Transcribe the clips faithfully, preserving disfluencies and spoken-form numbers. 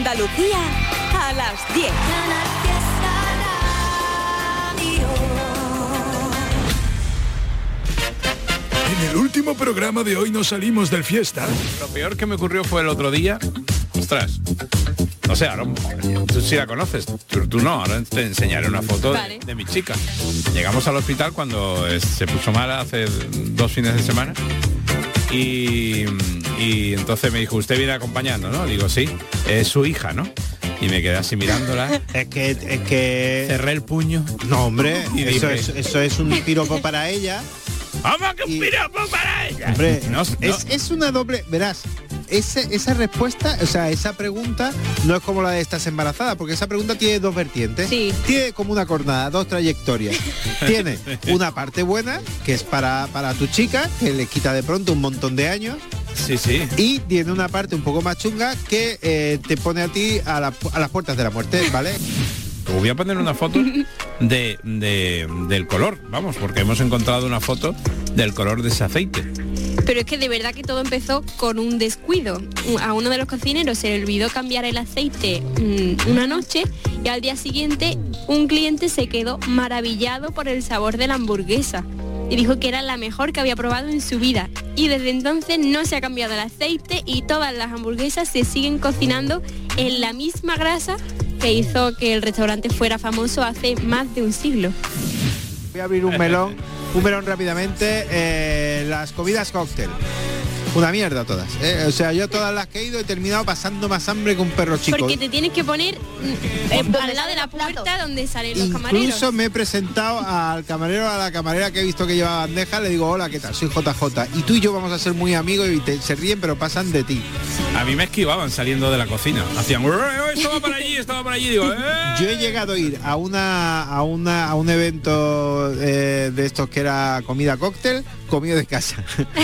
Andalucía a las diez. En el último programa de hoy nos salimos del fiesta. Lo peor que me ocurrió fue el otro día. Ostras. No sé, ahora tú sí la conoces, tú, tú no, ahora te enseñaré una foto vale. de, de mi chica. Llegamos al hospital cuando eh, se puso mala hace dos fines de semana y, y entonces me dijo, usted viene acompañando, ¿no? Digo, sí, es su hija, ¿no? Y me quedé así mirándola. Es que, es que... Cerré el puño. No, hombre, y eso, dije, es, eso es un piropo para ella. ¡Vamos, que un piropo para ella! Hombre, no, es, no. es una doble... Verás, ese, esa respuesta, o sea, esa pregunta no es como la de estás embarazada, porque esa pregunta tiene dos vertientes. Sí. Tiene como una cornada, dos trayectorias. Tiene una parte buena, que es para, para tu chica, que le quita de pronto un montón de años. Sí, sí. Y tiene una parte un poco más chunga que eh, te pone a ti a, la, a las puertas de la muerte, ¿vale? Voy a poner una foto de, de del color, vamos, porque hemos encontrado una foto del color de ese aceite. Pero es que de verdad que todo empezó con un descuido. A uno de los cocineros se le olvidó cambiar el aceite mmm, una noche y al día siguiente un cliente se quedó maravillado por el sabor de la hamburguesa y dijo que era la mejor que había probado en su vida. Y desde entonces no se ha cambiado el aceite y todas las hamburguesas se siguen cocinando en la misma grasa que hizo que el restaurante fuera famoso hace más de un siglo. Voy a abrir un melón, un melón rápidamente. Eh, las comidas cóctel. Una mierda todas. ¿eh? O sea, yo todas las que he ido he terminado pasando más hambre que un perro chico. Porque te tienes que poner eh, al lado de la puerta donde salen los camareros. Incluso me he presentado al camarero, a la camarera que he visto que lleva bandeja, le digo, hola, ¿qué tal? Soy J J. Y tú y yo vamos a ser muy amigos y te, se ríen, pero pasan de ti. A mí me esquivaban saliendo de la cocina. Hacían, esto va para allí, esto va para allí. Digo, ¡eh! Yo he llegado a ir a una a una a un evento eh, de estos que era comida cóctel, comido de casa.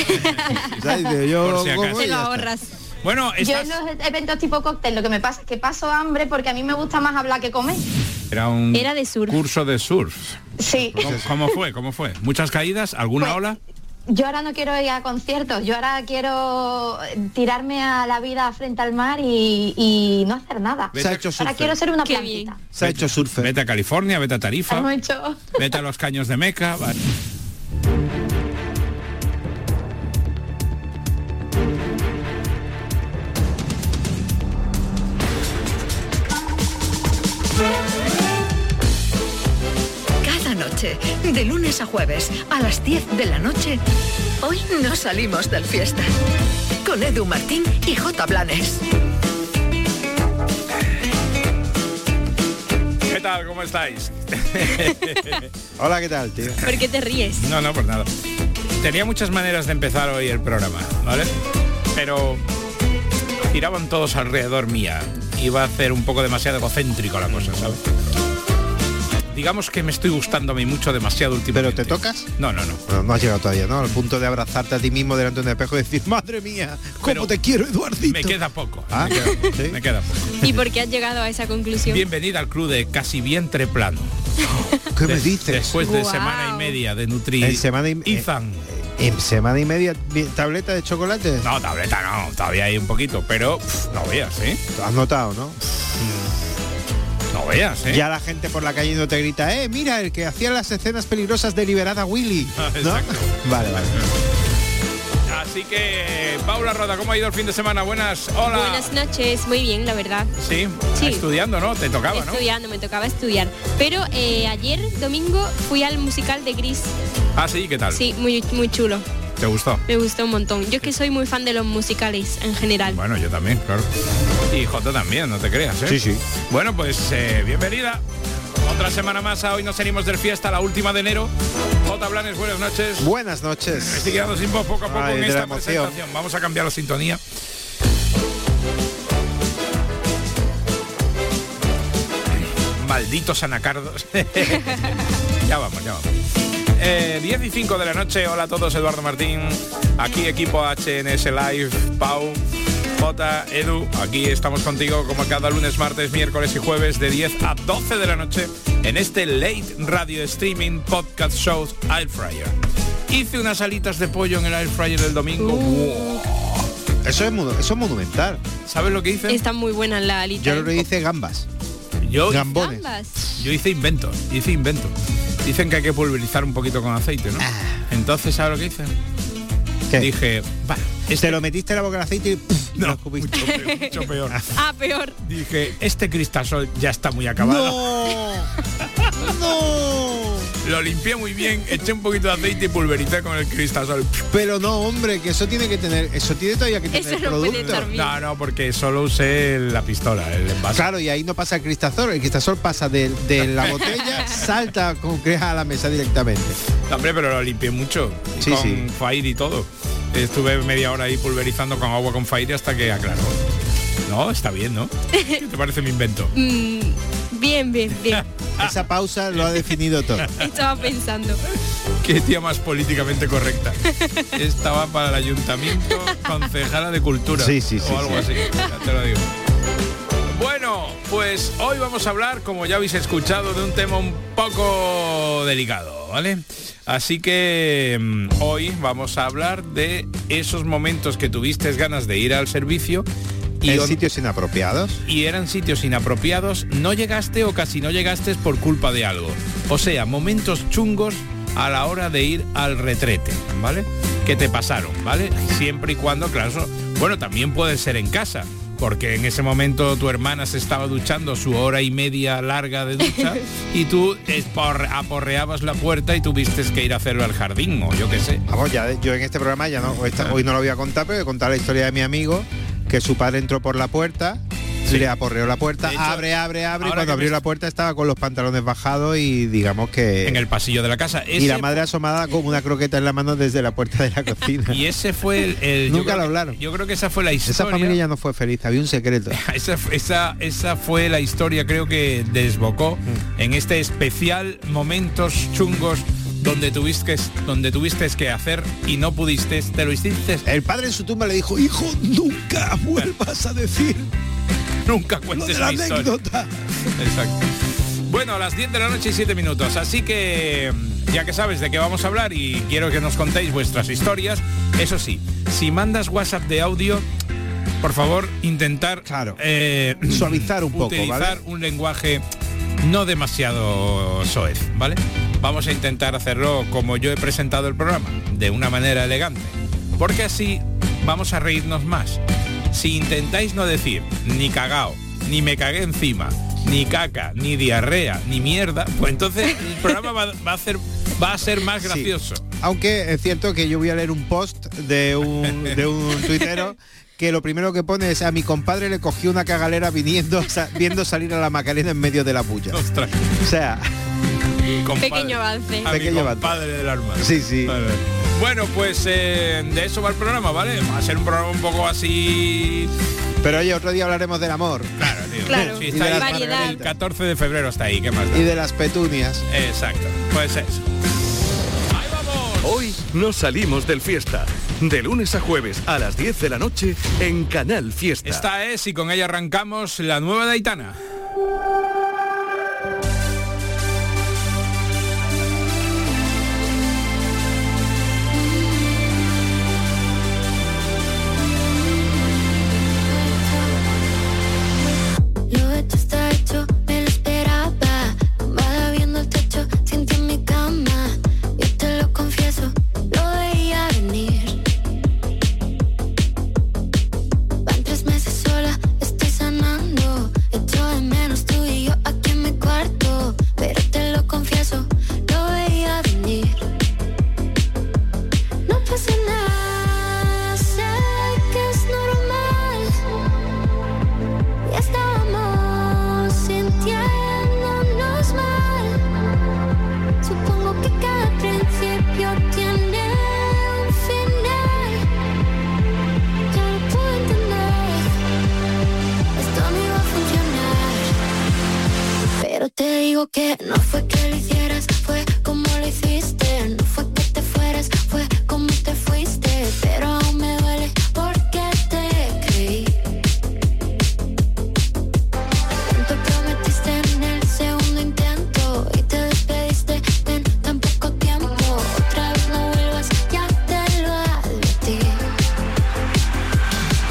¿Sabes? Yo si acaso. Te lo ahorras. Bueno, estás... yo en los eventos tipo cóctel lo que me pasa es que paso hambre porque a mí me gusta más hablar que comer. Era un Era de surf. curso de surf. Sí. ¿Cómo, cómo fue? ¿Cómo fue? ¿Muchas caídas? ¿Alguna pues, ola? Yo ahora no quiero ir a conciertos, yo ahora quiero tirarme a la vida frente al mar y, y no hacer nada. Se ha hecho ahora quiero ser una Qué plantita. bien. Se ha hecho surf. Vete a California, vete a Tarifa. Hemos hecho... Vete a los caños de Meca. Vale. Noche, de lunes a jueves a las diez de la noche. Hoy no salimos del fiesta. Con Edu Martín y J. Blanes. ¿Qué tal? ¿Cómo estáis? Hola, ¿qué tal, tío? ¿Por qué te ríes? No, no, por nada. Tenía muchas maneras de empezar hoy el programa, ¿vale? Pero giraban todos alrededor mía. Iba a hacer un poco demasiado egocéntrico la cosa, ¿sabes? Digamos que me estoy gustando a mí mucho demasiado últimamente. ¿Pero te tocas? No, no, no. Bueno, no has llegado todavía, ¿no? Al punto de abrazarte a ti mismo delante de un espejo y decir, madre mía, ¿cómo Pero te quiero, Eduardito? Me queda poco. ¿Ah? Me queda, ¿Sí? me queda poco. ¿Y por qué has llegado a esa conclusión? Bienvenida al club de casi vientre plano. ¿Qué de, me dices? Después de Wow. semana y media de nutrir. En semana y Izan. eh, en semana y media tableta de chocolate. No, tableta no, todavía hay un poquito, pero pff, no veas, ¿eh? Has notado, ¿no? No veas, ¿eh? Ya la gente por la calle no te grita, eh, mira, el que hacía las escenas peligrosas de Liberada Willy. ¿No? Exacto. Vale, vale. Así que, Paula Roda, ¿cómo ha ido el fin de semana? Buenas, hola. Buenas noches, muy bien, la verdad. Sí, Sí. estudiando, ¿no? Te tocaba, ¿no? Estudiando, me tocaba estudiar. Pero eh, ayer, domingo, fui al musical de Gris. Ah, sí, ¿qué tal? Sí, muy, muy chulo. ¿Te gustó? Me gustó un montón. Yo es que soy muy fan de los musicales en general. Bueno, yo también, claro. Y Jota también, no te creas, ¿eh? Sí, sí. Bueno, pues eh, bienvenida. Otra semana más a Hoy nos salimos del fiesta, la última de enero. Jota Blanes, buenas noches. Buenas Me noches. estoy quedando sin voz poco a poco Ay, en de esta la emoción. presentación. Vamos a cambiar la sintonía. Malditos anacardos. Ya vamos, ya vamos. Eh, diez y cinco de la noche, hola a todos, Eduardo Martín, aquí equipo H N S Live, Pau, J, Edu, aquí estamos contigo como cada lunes, martes, miércoles y jueves de diez a doce de la noche en este Late Radio Streaming Podcast Shows Air Fryer. Hice unas alitas de pollo en el Air Fryer el domingo. Uh. ¡Wow! Eso es, eso es monumental. ¿Sabes lo que hice? Están muy buenas las alitas. Yo lo que hice gambas. Yo, Gambones. Gambas. Yo hice inventos, hice inventos. Dicen que hay que pulverizar un poquito con aceite, ¿no? Ah. Entonces, ¿sabes lo que hice? ¿Qué? Dije, va, este... Te lo metiste en la boca del aceite y ¡puf! No, lo escupiste. mucho peor, mucho peor. Ah, peor. Dije, este cristasol ya está muy acabado. ¡No! ¡No! Lo limpié muy bien, eché un poquito de aceite y pulvericé con el cristasol. Pero no, hombre, que eso tiene que tener, eso tiene todavía que tener Eso no puede producto. estar bien. No, no, porque solo usé la pistola, el envase. Claro, y ahí no pasa el cristasol, el cristasol pasa de, de la botella, salta con que a la mesa directamente. No, hombre, pero lo limpié mucho. Sí, con sí. Fire y todo. Estuve media hora ahí pulverizando con agua con Fire hasta que aclaró. No, está bien, ¿no? ¿Qué te parece mi invento? Mm, bien, bien, bien. Esa pausa lo ha definido todo. Estaba pensando. Qué tía más políticamente correcta. Estaba para el ayuntamiento concejala de cultura. Sí, sí, sí, o algo sí. así. Ya te lo digo. Bueno, pues hoy vamos a hablar, como ya habéis escuchado, de un tema un poco delicado, ¿vale? Así que mmm, hoy vamos a hablar de esos momentos que tuviste ganas de ir al servicio y En on- sitios inapropiados. y eran sitios inapropiados, no llegaste o casi no llegaste por culpa de algo. O sea, momentos chungos a la hora de ir al retrete, ¿vale? Que te pasaron, ¿vale? Siempre y cuando, claro, eso- bueno, también puede ser en casa, porque en ese momento tu hermana se estaba duchando su hora y media larga de ducha y tú espor- aporreabas la puerta y tuviste que ir a hacerlo al jardín, o yo qué sé. Vamos, ya yo en este programa ya no, esta- hoy no lo voy a contar, pero voy a contar la historia de mi amigo, que su padre entró por la puerta, Sí. le aporreó la puerta, De hecho, abre, abre, abre, y ahora cuando que abrió me- la puerta estaba con los pantalones bajados y digamos que... En el pasillo de la casa. Y Ese- la madre asomada como una croqueta en la mano desde la puerta de la cocina. Y ese fue el... el- yo Nunca creo lo que- hablaron. Yo creo que esa fue la historia. Esa familia ya no fue feliz, había un secreto. Esa, esa, esa fue la historia, creo que desbocó Mm. en este especial momentos chungos donde tuviste, donde tuviste que hacer y no pudiste, te lo hiciste. El padre en su tumba le dijo, hijo, nunca vuelvas a decir Nunca lo cuentes de la mi historia. anécdota. Exacto. Bueno, a las diez de la noche y siete minutos, así que ya que sabes de qué vamos a hablar y quiero que nos contéis vuestras historias, eso sí, si mandas WhatsApp de audio, por favor, intentar Claro. eh, Suavizar un poco, utilizar ¿vale? un lenguaje no demasiado soez, ¿vale? Vamos a intentar hacerlo como yo he presentado el programa, de una manera elegante, porque así vamos a reírnos más. Si intentáis no decir ni cagao, ni me cagué encima, ni caca, ni diarrea, ni mierda, pues entonces el programa va, va a hacer va a ser más gracioso. Sí. Aunque es cierto que yo voy a leer un post de un, de un tuitero que lo primero que pone es: a mi compadre le cogió una cagalera viniendo, sa- viendo salir a la Macarena en medio de la bulla. Ostras, O sea, compadre. Pequeño avance. A Pequeño mi avance. compadre del alma. Sí, sí. Vale. Bueno, pues eh, de eso va el programa, ¿vale? Va a ser un programa un poco así... pero oye, otro día hablaremos del amor Claro, tío. Claro. Sí, Y está de ahí las variedad. el catorce de febrero está ahí, ¿qué más da? y de las petunias. Exacto, pues eso. ¡Ahí vamos! Hoy nos salimos del fiesta. De lunes a jueves a las diez de la noche en Canal Fiesta. Esta es, y con ella arrancamos, la nueva de Aitana. Lo hecho está hecho, me lo esperaba. Tumbada viendo el techo, siento en mi cama. Yo te lo confieso, lo veía venir. Van tres meses sola, estoy sanando. Echo de menos tú y yo aquí en mi cuarto. Pero te lo confieso, lo veía venir. No pasa nada, sé que es normal. Ya estábamos sintiéndonos mal. Supongo que cada principio tiene un final. Ya lo puedo entender. Esto no iba a funcionar. Pero te digo que no fue que lo hicieras, fue como lo hiciste. No fue que te fueras, fue como te fuiste. Pero aún me duele porque te creí. Tanto prometiste en el segundo intento y te despediste en tan poco tiempo. Otra vez no vuelvas, ya te lo advertí.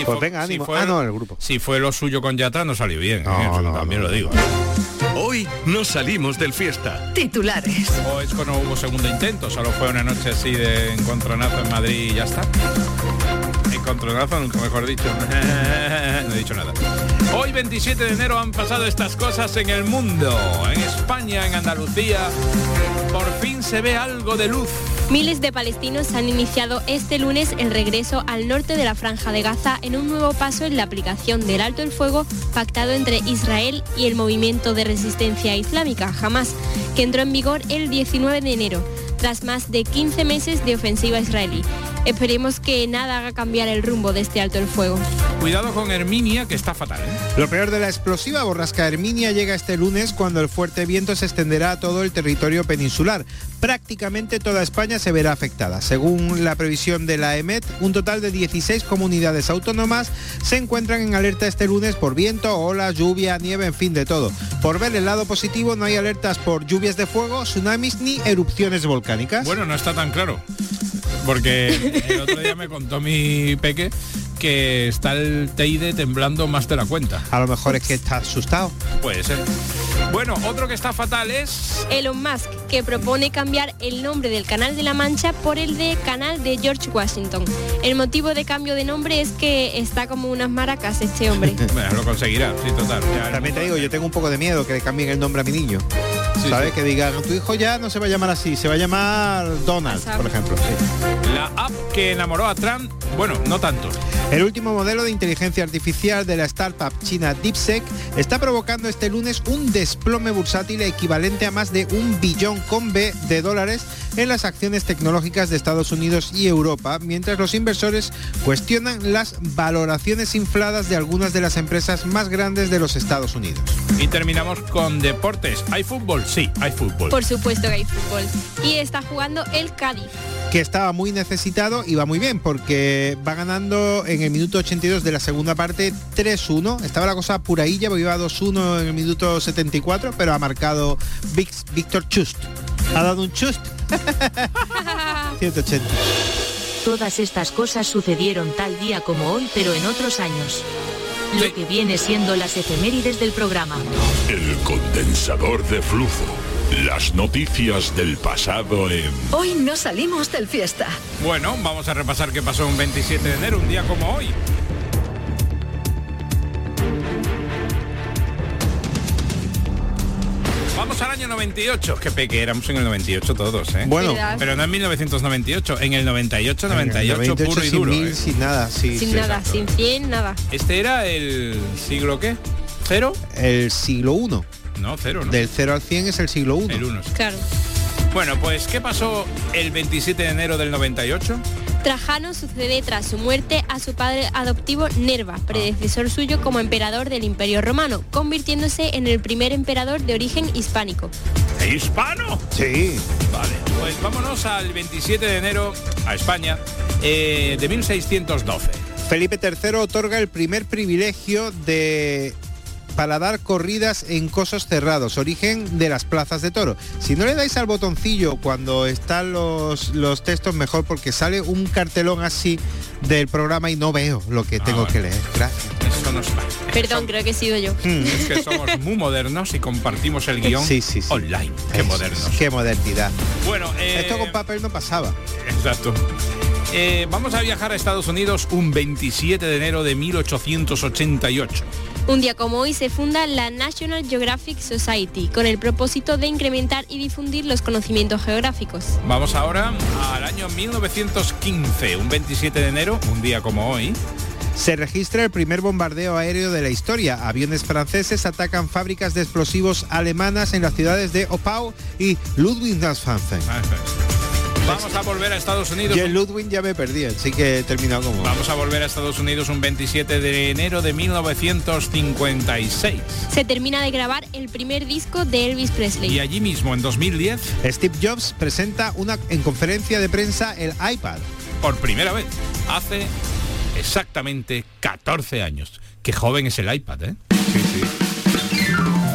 Sí, pues fue, venga, ánimo. Si fue, ah, no, el grupo. Si fue lo suyo con Yatra, no salió bien. No, ¿eh? no, También no, lo digo. Hoy nos salimos del fiesta. Titulares. O es que no hubo segundo intento, solo fue una noche así de encontronazo en Madrid y ya está. Encontronazo, nunca mejor dicho. No he dicho nada. Hoy veintisiete de enero han pasado estas cosas en el mundo. En España, en Andalucía, por fin se ve algo de luz. Miles de palestinos han iniciado este lunes el regreso al norte de la Franja de Gaza en un nuevo paso en la aplicación del alto el fuego pactado entre Israel y el movimiento de resistencia islámica, Hamas, que entró en vigor el diecinueve de enero, tras más de quince meses de ofensiva israelí. Esperemos que nada haga cambiar el rumbo de este alto el fuego. Cuidado con Herminia, que está fatal, ¿eh? Lo peor de la explosiva borrasca Herminia llega este lunes cuando el fuerte viento se extenderá a todo el territorio peninsular. Prácticamente toda España se verá afectada. Según la previsión de la EMET, un total de dieciséis comunidades autónomas se encuentran en alerta este lunes por viento, olas, lluvia, nieve, en fin, de todo. Por ver el lado positivo, no hay alertas por lluvias de fuego, tsunamis ni erupciones volcánicas. Bueno, no está tan claro. Porque el otro día me contó mi peque que está el Teide temblando más de la cuenta. A lo mejor es que está asustado. Puede ser. Bueno, otro que está fatal es... Elon Musk, que propone cambiar el nombre del Canal de la Mancha por el de Canal de George Washington. El motivo de cambio de nombre es que está como unas maracas este hombre. Bueno, lo conseguirá, sí, total. Ya También te digo, yo tengo un poco de miedo que le cambien el nombre a mi niño. Sí, ¿sabes? Sí. Que digan, tu hijo ya no se va a llamar así, se va a llamar Donald, por ejemplo. Sí. La app que enamoró a Trump, bueno, no tanto. El último modelo de inteligencia artificial de la startup china DeepSeek está provocando este lunes un desplome bursátil equivalente a más de un billón con B de dólares en las acciones tecnológicas de Estados Unidos y Europa, mientras los inversores cuestionan las valoraciones infladas de algunas de las empresas más grandes de los Estados Unidos. Y terminamos con deportes. ¿Hay fútbol? Sí, hay fútbol. Por supuesto que hay fútbol. Y está jugando el Cádiz, que estaba muy necesitado y va muy bien porque va ganando en el minuto ochenta y dos de la segunda parte tres uno. Estaba la cosa purailla porque iba dos uno en el minuto setenta y cuatro, pero ha marcado Víctor Chust. Ha dado un chust. ciento ochenta. Todas estas cosas sucedieron tal día como hoy, pero en otros años. Lo sí. que viene siendo las efemérides del programa. El condensador de flujo. Las noticias del pasado en... Hoy no salimos del fiesta. Bueno, vamos a repasar qué pasó un veintisiete de enero, un día como hoy. Vamos al año noventa y ocho. Qué peque éramos en el noventa y ocho todos, ¿eh? Bueno, pero no en mil novecientos noventa y ocho, en el noventa y ocho, noventa y ocho puro y duro. Sin, mil, ¿eh? sin nada, sí. Sin sí, nada, exacto. sin cien, nada. Este era el siglo ¿qué? ¿Cero? El siglo uno. No, cero, ¿no? Del cero al cien es el siglo uno. El uno. Sí. Claro. Bueno, pues, ¿qué pasó el veintisiete de enero del noventa y ocho? Trajano sucede tras su muerte a su padre adoptivo Nerva, predecesor suyo como emperador del Imperio Romano, convirtiéndose en el primer emperador de origen hispánico. ¿Hispano? Sí. Vale, pues vámonos al veintisiete de enero a España eh, de mil seiscientos doce. Felipe tercero otorga el primer privilegio de... para dar corridas en cosos cerrados, origen de las plazas de toro. Si no le dais al botoncillo cuando están los, los textos, mejor, porque sale un cartelón así del programa y no veo lo que ah, tengo bueno. que leer. Gracias. Eso nos va. Perdón, Eso... creo que he sido yo. Mm. Es que somos muy modernos y compartimos el guión sí, sí, sí. online. Qué Eso, modernos. Qué modernidad. Bueno, eh... esto con papel no pasaba. Exacto. Eh, vamos a viajar a Estados Unidos un veintisiete de enero de mil ochocientos ochenta y ocho. Un día como hoy se funda la National Geographic Society con el propósito de incrementar y difundir los conocimientos geográficos. Vamos ahora al año mil novecientos quince, un veintisiete de enero, un día como hoy. Se registra el primer bombardeo aéreo de la historia. Aviones franceses atacan fábricas de explosivos alemanas en las ciudades de Oppau y Ludwigshafen. Vamos a volver a Estados Unidos. Y el Ludwig ya me perdí, así que he terminado como... Vamos a volver a Estados Unidos un veintisiete de enero de mil novecientos cincuenta y seis. Se termina de grabar el primer disco de Elvis Presley. Y allí mismo, en dos mil diez... Steve Jobs presenta una, en conferencia de prensa el iPad. Por primera vez, hace exactamente catorce años. Qué joven es el iPad, ¿eh? Sí, sí.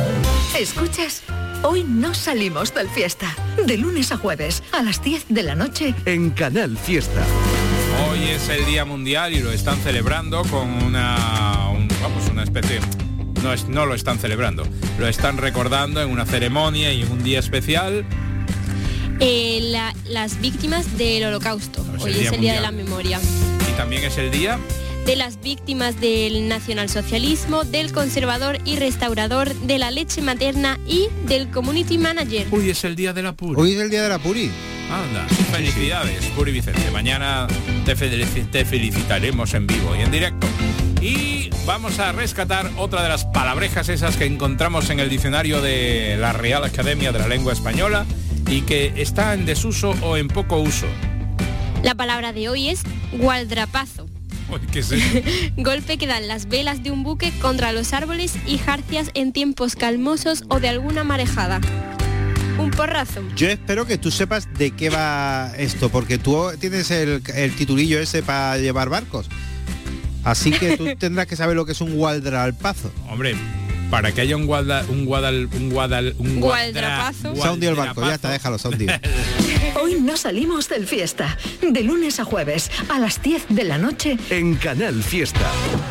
¿Escuchas? Hoy no salimos del fiesta. De lunes a jueves, a las diez de la noche. En Canal Fiesta. Hoy es el Día Mundial y lo están celebrando con una, un, vamos, una especie, no, es, no lo están celebrando, lo están recordando en una ceremonia y en un día especial. Eh, la, las víctimas del Holocausto. No, es Hoy el es Día el Día de Mundial. la Memoria. Y también es el día De las víctimas del nacionalsocialismo, del conservador y restaurador, de la leche materna y del community manager. Uy, es el día de la Puri. Hoy es el día de la Puri. Anda, felicidades, Puri Vicente. Mañana te, felici- te felicitaremos en vivo y en directo. Y vamos a rescatar otra de las palabrejas esas que encontramos en el diccionario de la Real Academia de la Lengua Española y que está en desuso o en poco uso. La palabra de hoy es gualdrapazo. Uy, ¿qué es eso? Golpe que dan las velas de un buque contra los árboles y jarcias en tiempos calmosos o de alguna marejada. Un porrazo. Yo espero que tú sepas de qué va esto, porque tú tienes el, el titulillo ese para llevar barcos. Así que tú tendrás que saber lo que es un gualdrapazo. Hombre, para que haya un guadal, un guadal, un guadal, un Gualdrapazo. Se ha hundido el barco, ya está, déjalo, se ha hundido. Hoy no salimos del Fiesta. De lunes a jueves a las diez de la noche en Canal Fiesta.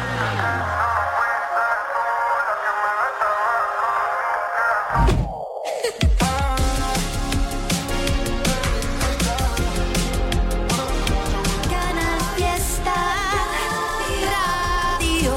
Canal Fiesta Radio.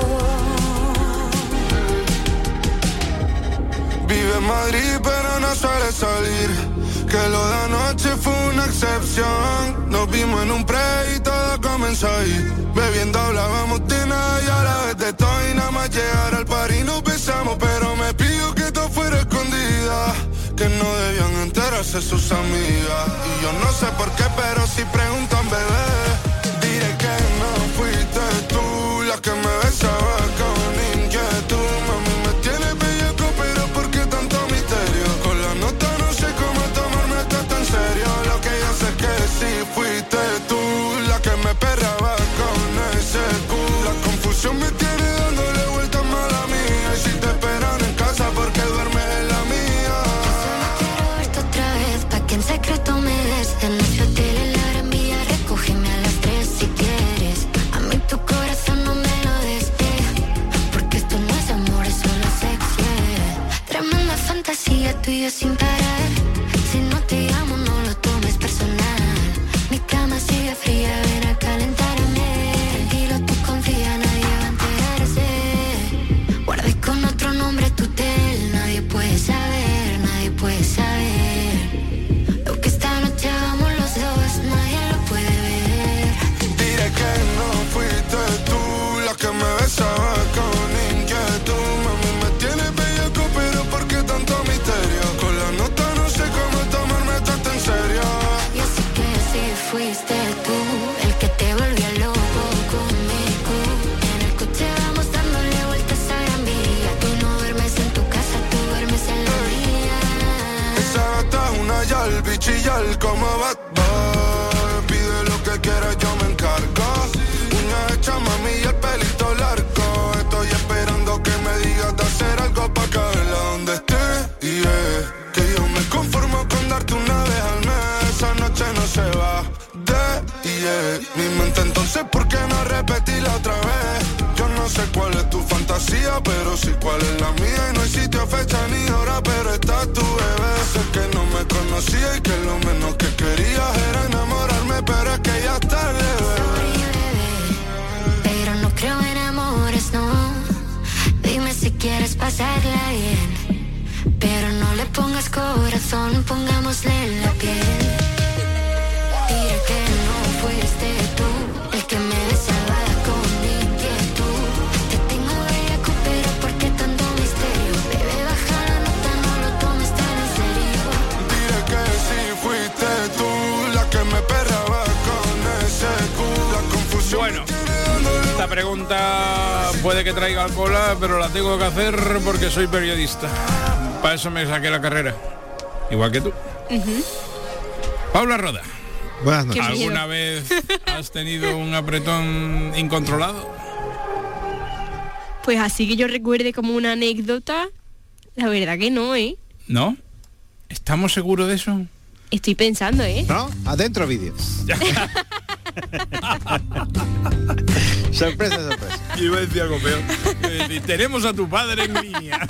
Vive en Madrid pero no suele salir, que lo de anoche fue una excepción. Nos vimos en un pre y todo comenzó ahí. Bebiendo hablábamos de nada y a la vez de todo. Y nada más llegar al par y nos besamos, pero me pidió que todo fuera escondida, que no debían enterarse sus amigas. Y yo no sé por qué, pero si preguntan, bebé, diré que no fuiste tú la que me besaba con inquietud. Mami, me tienes bellaco, pero ¿por qué tanto misterio? Con la nota no sé cómo tomarme esto en serio. Lo que yo sé es que sí fuiste tú la que me perraba con ese culo. La confusión me tiene dándole vueltas mala mía. Y si te esperan en casa, porque duermes en la mía. Quiero verte otra vez, pa' que en secreto me des. En ese hotel en la Gran Vía, recógeme a las tres si quieres. A mí tu corazón no me lo des, eh, porque esto no es amor, es solo sexo, eh. Tremenda fantasía, tú y yo sin parar. Si no te llamo, no lo tomes personal. Mi cama sigue fría, ven a calentarme. Tranquilo, tú confía, nadie va a enterarse. Guardé con otro nombre tu tel, nadie puede saber, nadie puede saber. Lo que esta noche hagamos los dos, nadie lo puede ver. Diré que no fuiste tú la que me besaba con inquietud. Mami, me tienes bellaco, pero ¿por qué tanto misterio? Con la nota no sé cómo tomarme esto en serio. Yo sé que sí fuiste tú el que te volvió loco conmigo. En el coche vamos dándole vueltas a Gran Vía. Tú no duermes en tu casa, tú duermes en la mía. Esa gata es una yal, bichillar como Bad Boy. Pide lo que quieras, yo me encargo. Uñas hechas, mami, y el pelito largo. Estoy esperando que me digas de hacer algo pa' caerla donde esté. Y yeah, que yo me conformo con darte una vez al mes. Esa noche no se va de yeah. Mi mente entonces, ¿por qué no repetirla otra vez? Yo no sé cuál es tu fantasía, pero sí cuál es la mía. Y no hay sitio, fecha ni hora, pero está tu bebé. Sé que no me conocía y que lo menos que quería era enamorarme, pero es que ya es tarde, bebé. Pero no creo en amores, no. Dime si quieres pasarla bien, pero no le pongas corazón, pongámosle la piel. Diré que no fuiste tú el que me besaba con inquietud. Te tengo bellaco, pero ¿por qué tanto misterio? Bebé, baja la nota, no lo tomes tan en serio. Diré que sí fuiste tú la que me perraba con ese culo. La confusión. Bueno, esta pregunta puede que traiga cola, pero la tengo que hacer porque soy periodista. Para eso me saqué la carrera. Igual que tú. Uh-huh. Paula Roda. Buenas noches. ¿Alguna vez has tenido un apretón incontrolado? Pues así que yo recuerde como una anécdota, la verdad que no, ¿eh? ¿No? ¿Estamos seguros de eso? Estoy pensando, ¿eh? ¿No? Adentro vídeos. Sorpresa, sorpresa. Y iba a decir algo peor. Iba a decir, tenemos a tu padre en línea.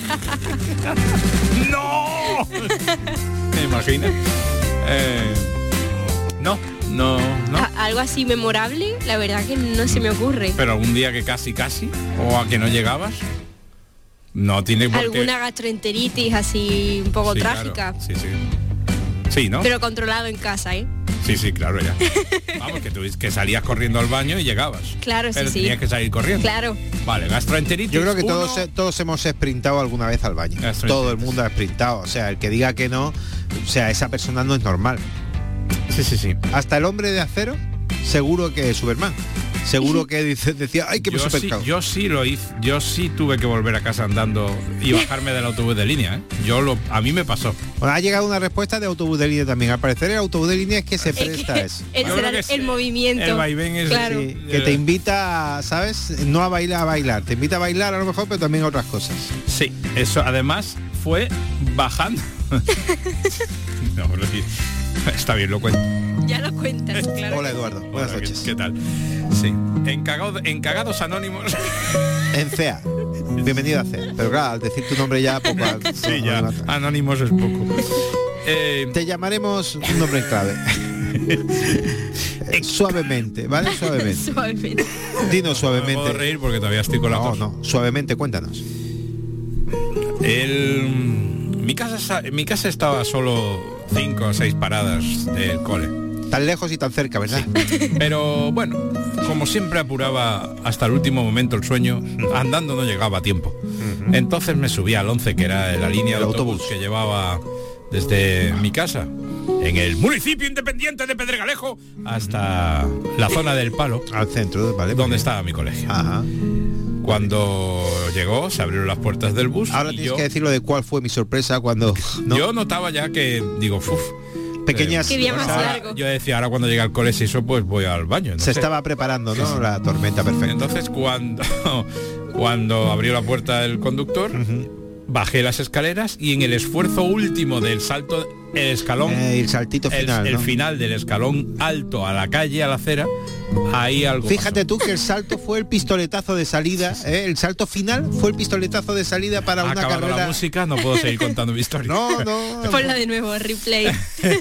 ¡No! ¿Me imaginas? Eh, no, no, no. A- algo así memorable, la verdad que no se me ocurre. Pero algún día que casi, casi, o a que no llegabas, no tiene por qué. Alguna gastroenteritis así un poco Sí, trágica. claro. Sí, sí. Sí, ¿no? Pero controlado en casa, ¿eh? Sí, sí, claro, ya. Vamos, que tú que salías corriendo al baño y llegabas. Claro, sí, Pero sí. tenías que salir corriendo. Claro. Vale, gastroenteritis. Yo creo que uno. todos, eh, todos hemos sprintado alguna vez al baño. Todo el mundo ha sprintado. O sea, el que diga que no, o sea, esa persona no es normal. Sí, sí, sí. Hasta el hombre de acero, seguro que es Superman. Seguro que dice, decía, ay, que me he Yo sí, supercado. yo sí lo hice, yo sí tuve que volver a casa andando y bajarme del autobús de línea, ¿eh? Yo lo, a mí me pasó. Bueno, ha llegado una respuesta de autobús de línea también. Al parecer el autobús de línea es que se presta a eso. Ese era el, el movimiento. El vaivén es claro. Sí, que te invita, ¿sabes? No a bailar, a bailar. Te invita a bailar a lo mejor, pero también a otras cosas. Sí, eso además fue bajando. No, lo que- está bien, lo cuento. Ya lo cuentas, claro. Hola Eduardo, buenas Hola, ¿qué- noches. ¿Qué tal? Sí. Encagado- encagados anónimos. En C E A. Bienvenido a C E A. Pero claro, al decir tu nombre ya poco. Sí, ya. Anónimos es poco. Eh, Te llamaremos un nombre en clave. Eh, suavemente, ¿vale? Suavemente. Suavemente. Dinos no me suavemente. puedo reír porque todavía estoy con la No, tos. no, suavemente, cuéntanos. El, mi casa mi casa estaba a solo cinco o seis paradas del cole. Tan lejos y tan cerca, ¿verdad? Pero bueno, como siempre apuraba hasta el último momento el sueño, andando no llegaba a tiempo. Entonces me subí al once, que era la línea de autobús que llevaba desde mi casa, en el municipio independiente de Pedregalejo, hasta la zona del Palo, al centro, ¿vale? Donde estaba mi colegio. Ajá. Cuando llegó, se abrieron las puertas del bus. Ahora y tienes yo, que decir lo de cuál fue mi sorpresa cuando... ¿no? yo notaba ya que, digo, uff, Pequeñas... Qué día más ahora, largo. yo decía, ahora cuando llega al colegio eso, pues voy al baño. no Se sé. estaba preparando, ¿no? La tormenta perfecta. Entonces cuando cuando abrió la puerta el conductor, bajé las escaleras y en el esfuerzo último del salto, el escalón, Eh, el saltito el, final, el ¿no? final del escalón alto a la calle, a la acera, ahí algo Fíjate tú que el salto fue el pistoletazo de salida, ¿eh? El salto final fue el pistoletazo de salida para ha una acabado carrera. la música, no puedo seguir contando mi historia. No, no. Ponla de nuevo, replay.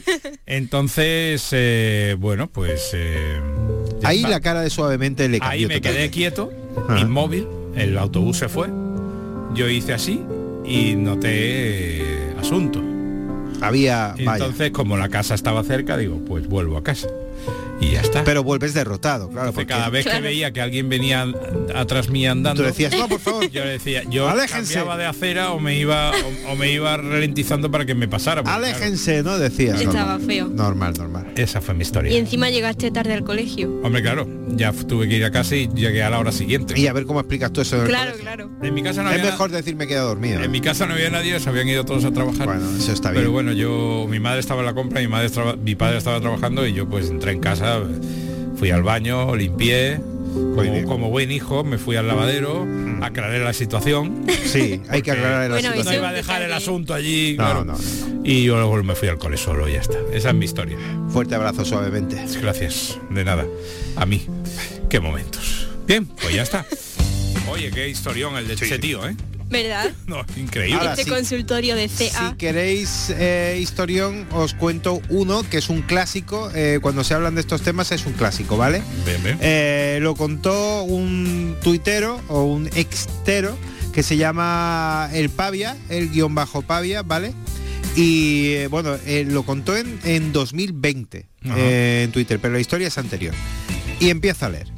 Entonces, eh, bueno, pues eh, ya Ahí está. la cara de suavemente le cambió. Ahí me quedé totalmente. quieto, Ajá. inmóvil, el autobús se fue, yo hice así y noté eh, asunto. Había, vaya. Entonces, como la casa estaba cerca, digo, pues vuelvo a casa. Y ya está. Pero vuelves derrotado, claro, Entonces, porque cada vez Claro. que veía que alguien venía atrás mí andando, tú decías, no, por favor. yo le decía, yo Aléjense. cambiaba de acera o me iba o, o me iba ralentizando para que me pasara. porque, Aléjense, ¿no? Decías. Estaba normal. feo. Normal, normal. claro, esa fue mi historia. Y encima llegaste tarde al colegio. Hombre, claro, ya f- tuve que ir a casa y llegué a la hora siguiente. Y a ver cómo explicas tú eso en el Claro, colegio. claro. En mi casa no Es había mejor decir me he quedado dormido. En mi casa no había nadie, se habían ido todos a trabajar. Bueno, eso está bien. Pero bueno, yo, mi madre estaba en la compra, mi madre estaba, mi padre estaba trabajando y yo pues entré en casa, fui al baño, limpié, como, como buen hijo, me fui al lavadero, aclaré la situación. Sí, hay que aclarar la Bueno, No situación. iba a dejar el asunto allí, No, claro. no, no, Y yo luego me fui al cole solo y ya está. Esa es mi historia. Fuerte abrazo suavemente. Gracias, de nada. A mí. Qué momentos. Bien, pues ya está. Oye, qué historión el de ese tío, ¿eh? ¿Verdad? No, increíble. Ahora Este sí. consultorio de C A. Si queréis eh, historión, os cuento uno que es un clásico. eh, cuando se hablan de estos temas es un clásico, ¿vale? Bien, bien. Eh, lo contó un tuitero o un extero que se llama El Pavia, el guión bajo Pavia, ¿vale? Y eh, bueno, eh, lo contó en, en dos mil veinte eh, en Twitter, pero la historia es anterior. Y empieza a leer.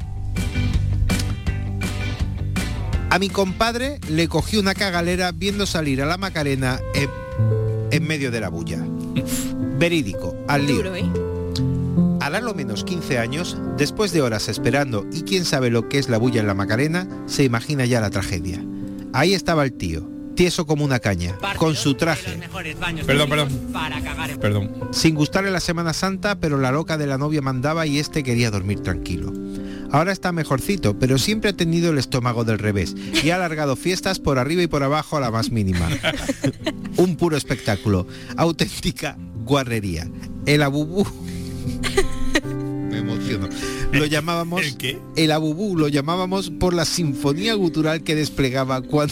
A mi compadre le cogió una cagalera viendo salir a la Macarena en, en medio de la bulla. Verídico, al lío. Duro, ¿eh? Hará lo menos quince años, después de horas esperando y quién sabe lo que es la bulla en la Macarena, se imagina ya la tragedia. Ahí estaba el tío, tieso como una caña, con su traje, Perdón, perdón. Perdón. sin gustarle la Semana Santa, pero la loca de la novia mandaba y este quería dormir tranquilo. Ahora está mejorcito, pero siempre ha tenido el estómago del revés y ha alargado fiestas por arriba y por abajo a la más mínima. Un puro espectáculo, auténtica guarrería. El abubú... Me emociono. Lo llamábamos... ¿El qué? El abubú, lo llamábamos por la sinfonía gutural que desplegaba cuando...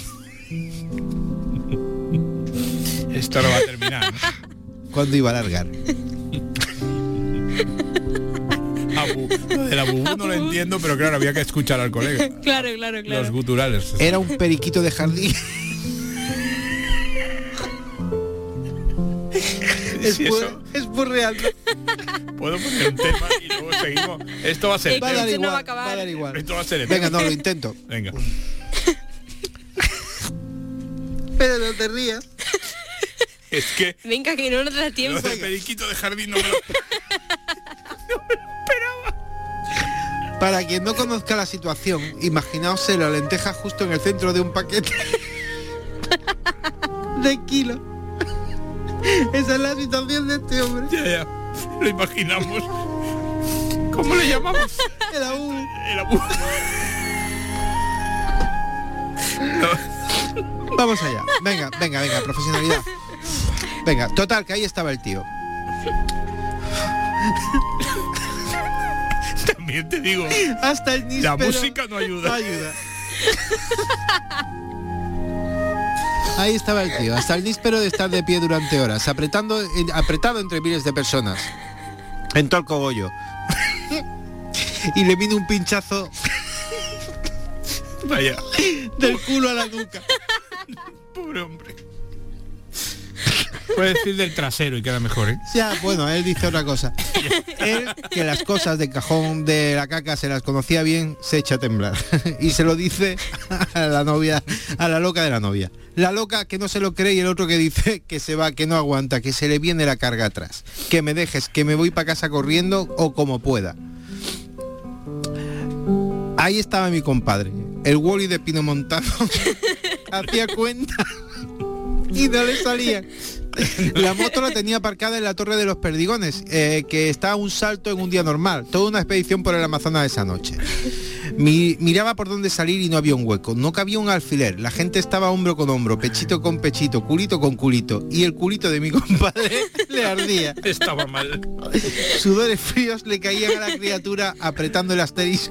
Esto no va a terminar, ¿no? Cuando iba a largar. Abu, lo del abubú no lo entiendo, pero claro, había que escuchar al colega. Claro, claro, claro. Los guturales. Era un periquito de jardín. Es, Si muy, eso- es muy real. Puedo poner un tema y luego seguimos. Esto va a ser Va a dar Esto no va a igual, acabar. va a dar igual. Esto va a ser Venga, no, lo intento. Venga. Pero no te rías. Es que Venga, que no nos da lo tiempo. del periquito de jardín no me lo... Para quien no conozca la situación, imaginaos la lenteja justo en el centro de un paquete de kilo. Esa es la situación de este hombre. Ya, ya. Lo imaginamos. ¿Cómo le llamamos? El abú. El abú. No. Vamos allá. Venga, venga, venga, profesionalidad. Venga, total, que ahí estaba el tío. También te digo, Hasta el níspero. la música no ayuda. No ayuda. Ahí estaba el tío, hasta el níspero de estar de pie durante horas, apretando, en- apretado entre miles de personas. En todo el cogollo. Y le vino un pinchazo Vaya, del culo a la nuca. pobre hombre. Puede decir del trasero y queda mejor, ¿eh? Ya, bueno, él dice otra cosa. Él, que las cosas de cajón de la caca se las conocía bien, se echa a temblar. Y se lo dice a la novia, a la loca de la novia. La loca que no se lo cree y el otro que dice que se va, que no aguanta, que se le viene la carga atrás. Que me dejes, que me voy para casa corriendo o como pueda. Ahí estaba mi compadre, el Wally de Pino Montano. Hacía cuenta y no le salía. La moto la tenía aparcada en la Torre de los Perdigones, eh, que está a un salto en un día normal. Toda una expedición por el Amazonas esa noche. Mi, miraba por dónde salir y no había un hueco. No cabía un alfiler. La gente estaba hombro con hombro, pechito con pechito, culito con culito. Y el culito de mi compadre le ardía. Estaba mal. Sudores fríos le caían a la criatura apretando el asterisco.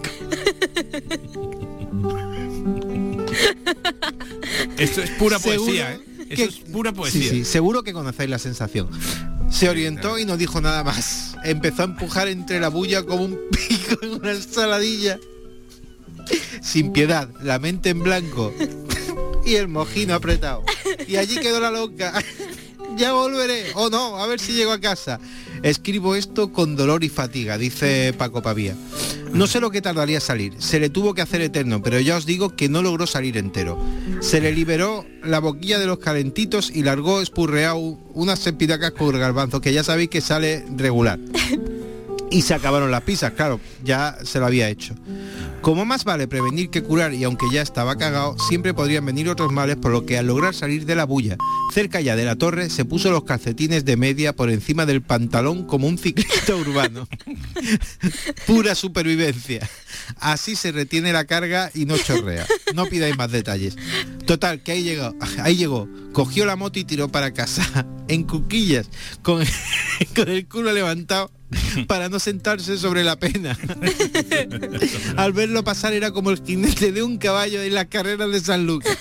Esto es pura Seguro poesía, ¿eh? Eso que- es pura poesía. Sí, sí, seguro que conocéis la sensación. Se orientó y no dijo nada más. Empezó a empujar entre la bulla como un pico en una ensaladilla. Sin piedad, la mente en blanco y el mojino apretado. Y allí quedó la loca. Ya volveré, o no, a ver si llego a casa. Escribo esto con dolor y fatiga, dice Paco Pavía. No sé lo que tardaría salir, se le tuvo que hacer eterno, pero ya os digo que no logró salir entero. Se le liberó la boquilla de los calentitos y largó espurreado unas espinacas con garbanzos, que ya sabéis que sale regular. Y se acabaron las pizzas, claro, ya se lo había hecho. Como más vale prevenir que curar, y aunque ya estaba cagado, siempre podrían venir otros males, por lo que al lograr salir de la bulla, cerca ya de la torre, se puso los calcetines de media por encima del pantalón como un ciclista urbano. Pura supervivencia. Así se retiene la carga y no chorrea. No pidáis más detalles. Total, que ahí llegó, ahí llegó, cogió la moto y tiró para casa, en cuquillas, con, con el culo levantado, para no sentarse sobre la pena. Al verlo pasar era como el jinete de un caballo en las carreras de San Lucas.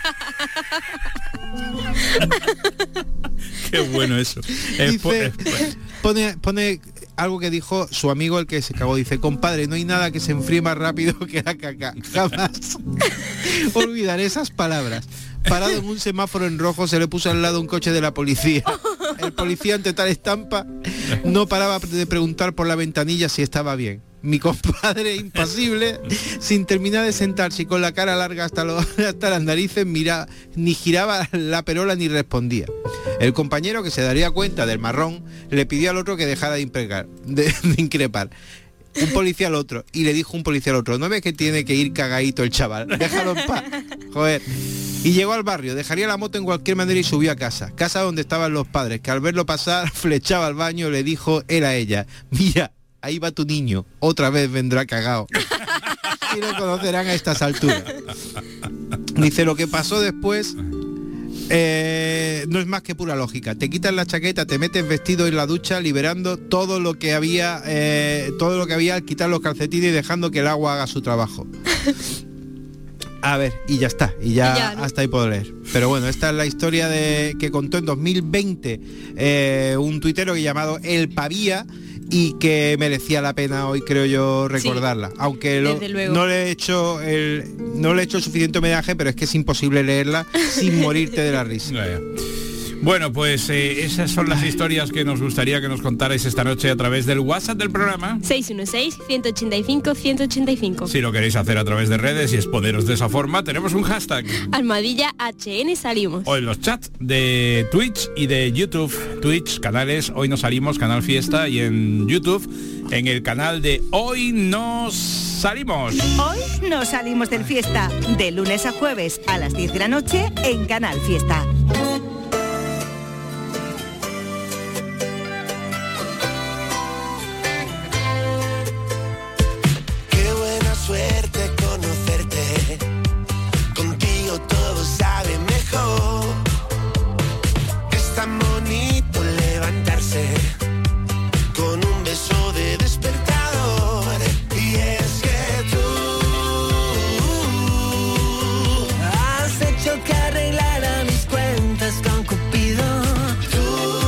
Qué bueno eso. Es po- Dice, es po- pone, pone algo que dijo su amigo el que se cagó. Dice, compadre, no hay nada que se enfríe más rápido que la caca. Jamás olvidaré esas palabras. Parado en un semáforo en rojo, se le puso al lado un coche de la policía. El policía, ante tal estampa, no paraba de preguntar por la ventanilla si estaba bien. Mi compadre, impasible, sin terminar de sentarse y con la cara larga hasta, los, hasta las narices, mira, ni giraba la perola ni respondía. El compañero, que se daría cuenta del marrón, le pidió al otro que dejara de, impregar, de, de increpar. Un policía al otro, y le dijo un policía al otro, ¿no ves que tiene que ir cagadito el chaval? Déjalo en paz. Joder. Y llegó al barrio, dejaría la moto en cualquier manera y subió a casa. Casa donde estaban los padres, que al verlo pasar, flechaba al baño y le dijo él a ella, mira, ahí va tu niño, otra vez vendrá cagao. Y lo conocerán a estas alturas. Dice, lo que pasó después eh, no es más que pura lógica. Te quitas la chaqueta, te metes vestido en la ducha, liberando todo lo que había, eh, todo lo que había al quitar los calcetines y dejando que el agua haga su trabajo. A ver, y ya está, y ya, Y ya, ¿no? hasta ahí puedo leer. Pero bueno, esta es la historia de que contó en dos mil veinte eh, un tuitero llamado El Pavía, y que merecía la pena hoy, creo yo, recordarla. Sí, aunque lo, no le he hecho el no le he hecho suficiente homenaje, pero es que es imposible leerla sin morirte de la risa. Vaya. Bueno, pues eh, esas son las historias que nos gustaría que nos contarais esta noche a través del WhatsApp del programa. seis uno seis, uno ocho cinco, uno ocho cinco. Si lo queréis hacer a través de redes y exponeros de esa forma, tenemos un hashtag. Almohadilla H N salimos. O en los chats de Twitch y de YouTube. Twitch, canales Hoy Nos Salimos, Canal Fiesta, y en YouTube, en el canal de Hoy Nos Salimos. Hoy nos salimos del Fiesta, de lunes a jueves a las diez de la noche en Canal Fiesta. Suerte conocerte, contigo todo sabe mejor. Es tan bonito levantarse con un beso de despertador. Y es que tú has hecho que arreglara mis cuentas con Cupido. Tú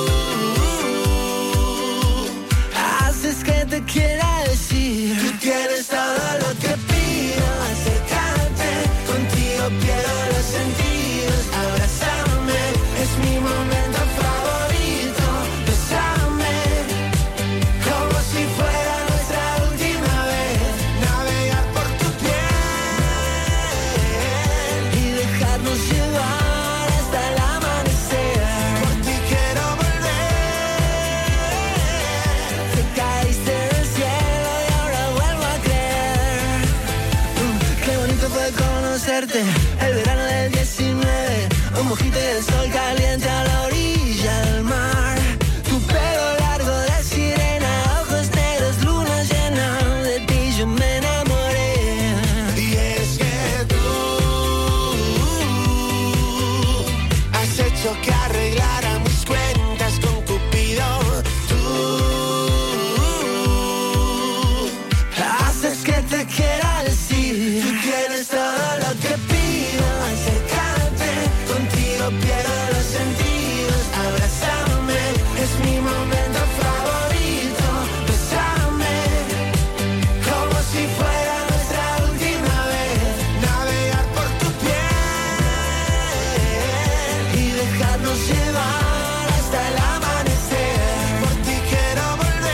haces que te quiera decir, tú tienes todo lo que pido, acércate, contigo pierdo los sentidos, abrázame, es mi momento favorito, bésame, como si fuera nuestra última vez, navegar por tu piel y dejarnos llevar hasta el amanecer, por ti quiero volver, te caíste del cielo y ahora vuelvo a creer. Qué bonito fue conocerte, el verano del diecinueve, un mojito y el sol caliente a la orilla del mar. Tu pelo largo de sirena, ojos negros, luna llena, de ti yo me enamoré. Y es que tú has hecho que arreglara mis cuentas con Cupido. Tú haces que te quiera decir, tú tienes todo lo que pido, acércate, contigo pierdo los sentidos, abrázame, es mi momento favorito, bésame, como si fuera nuestra última vez, navegar por tu piel y dejarnos llevar hasta el amanecer, por ti quiero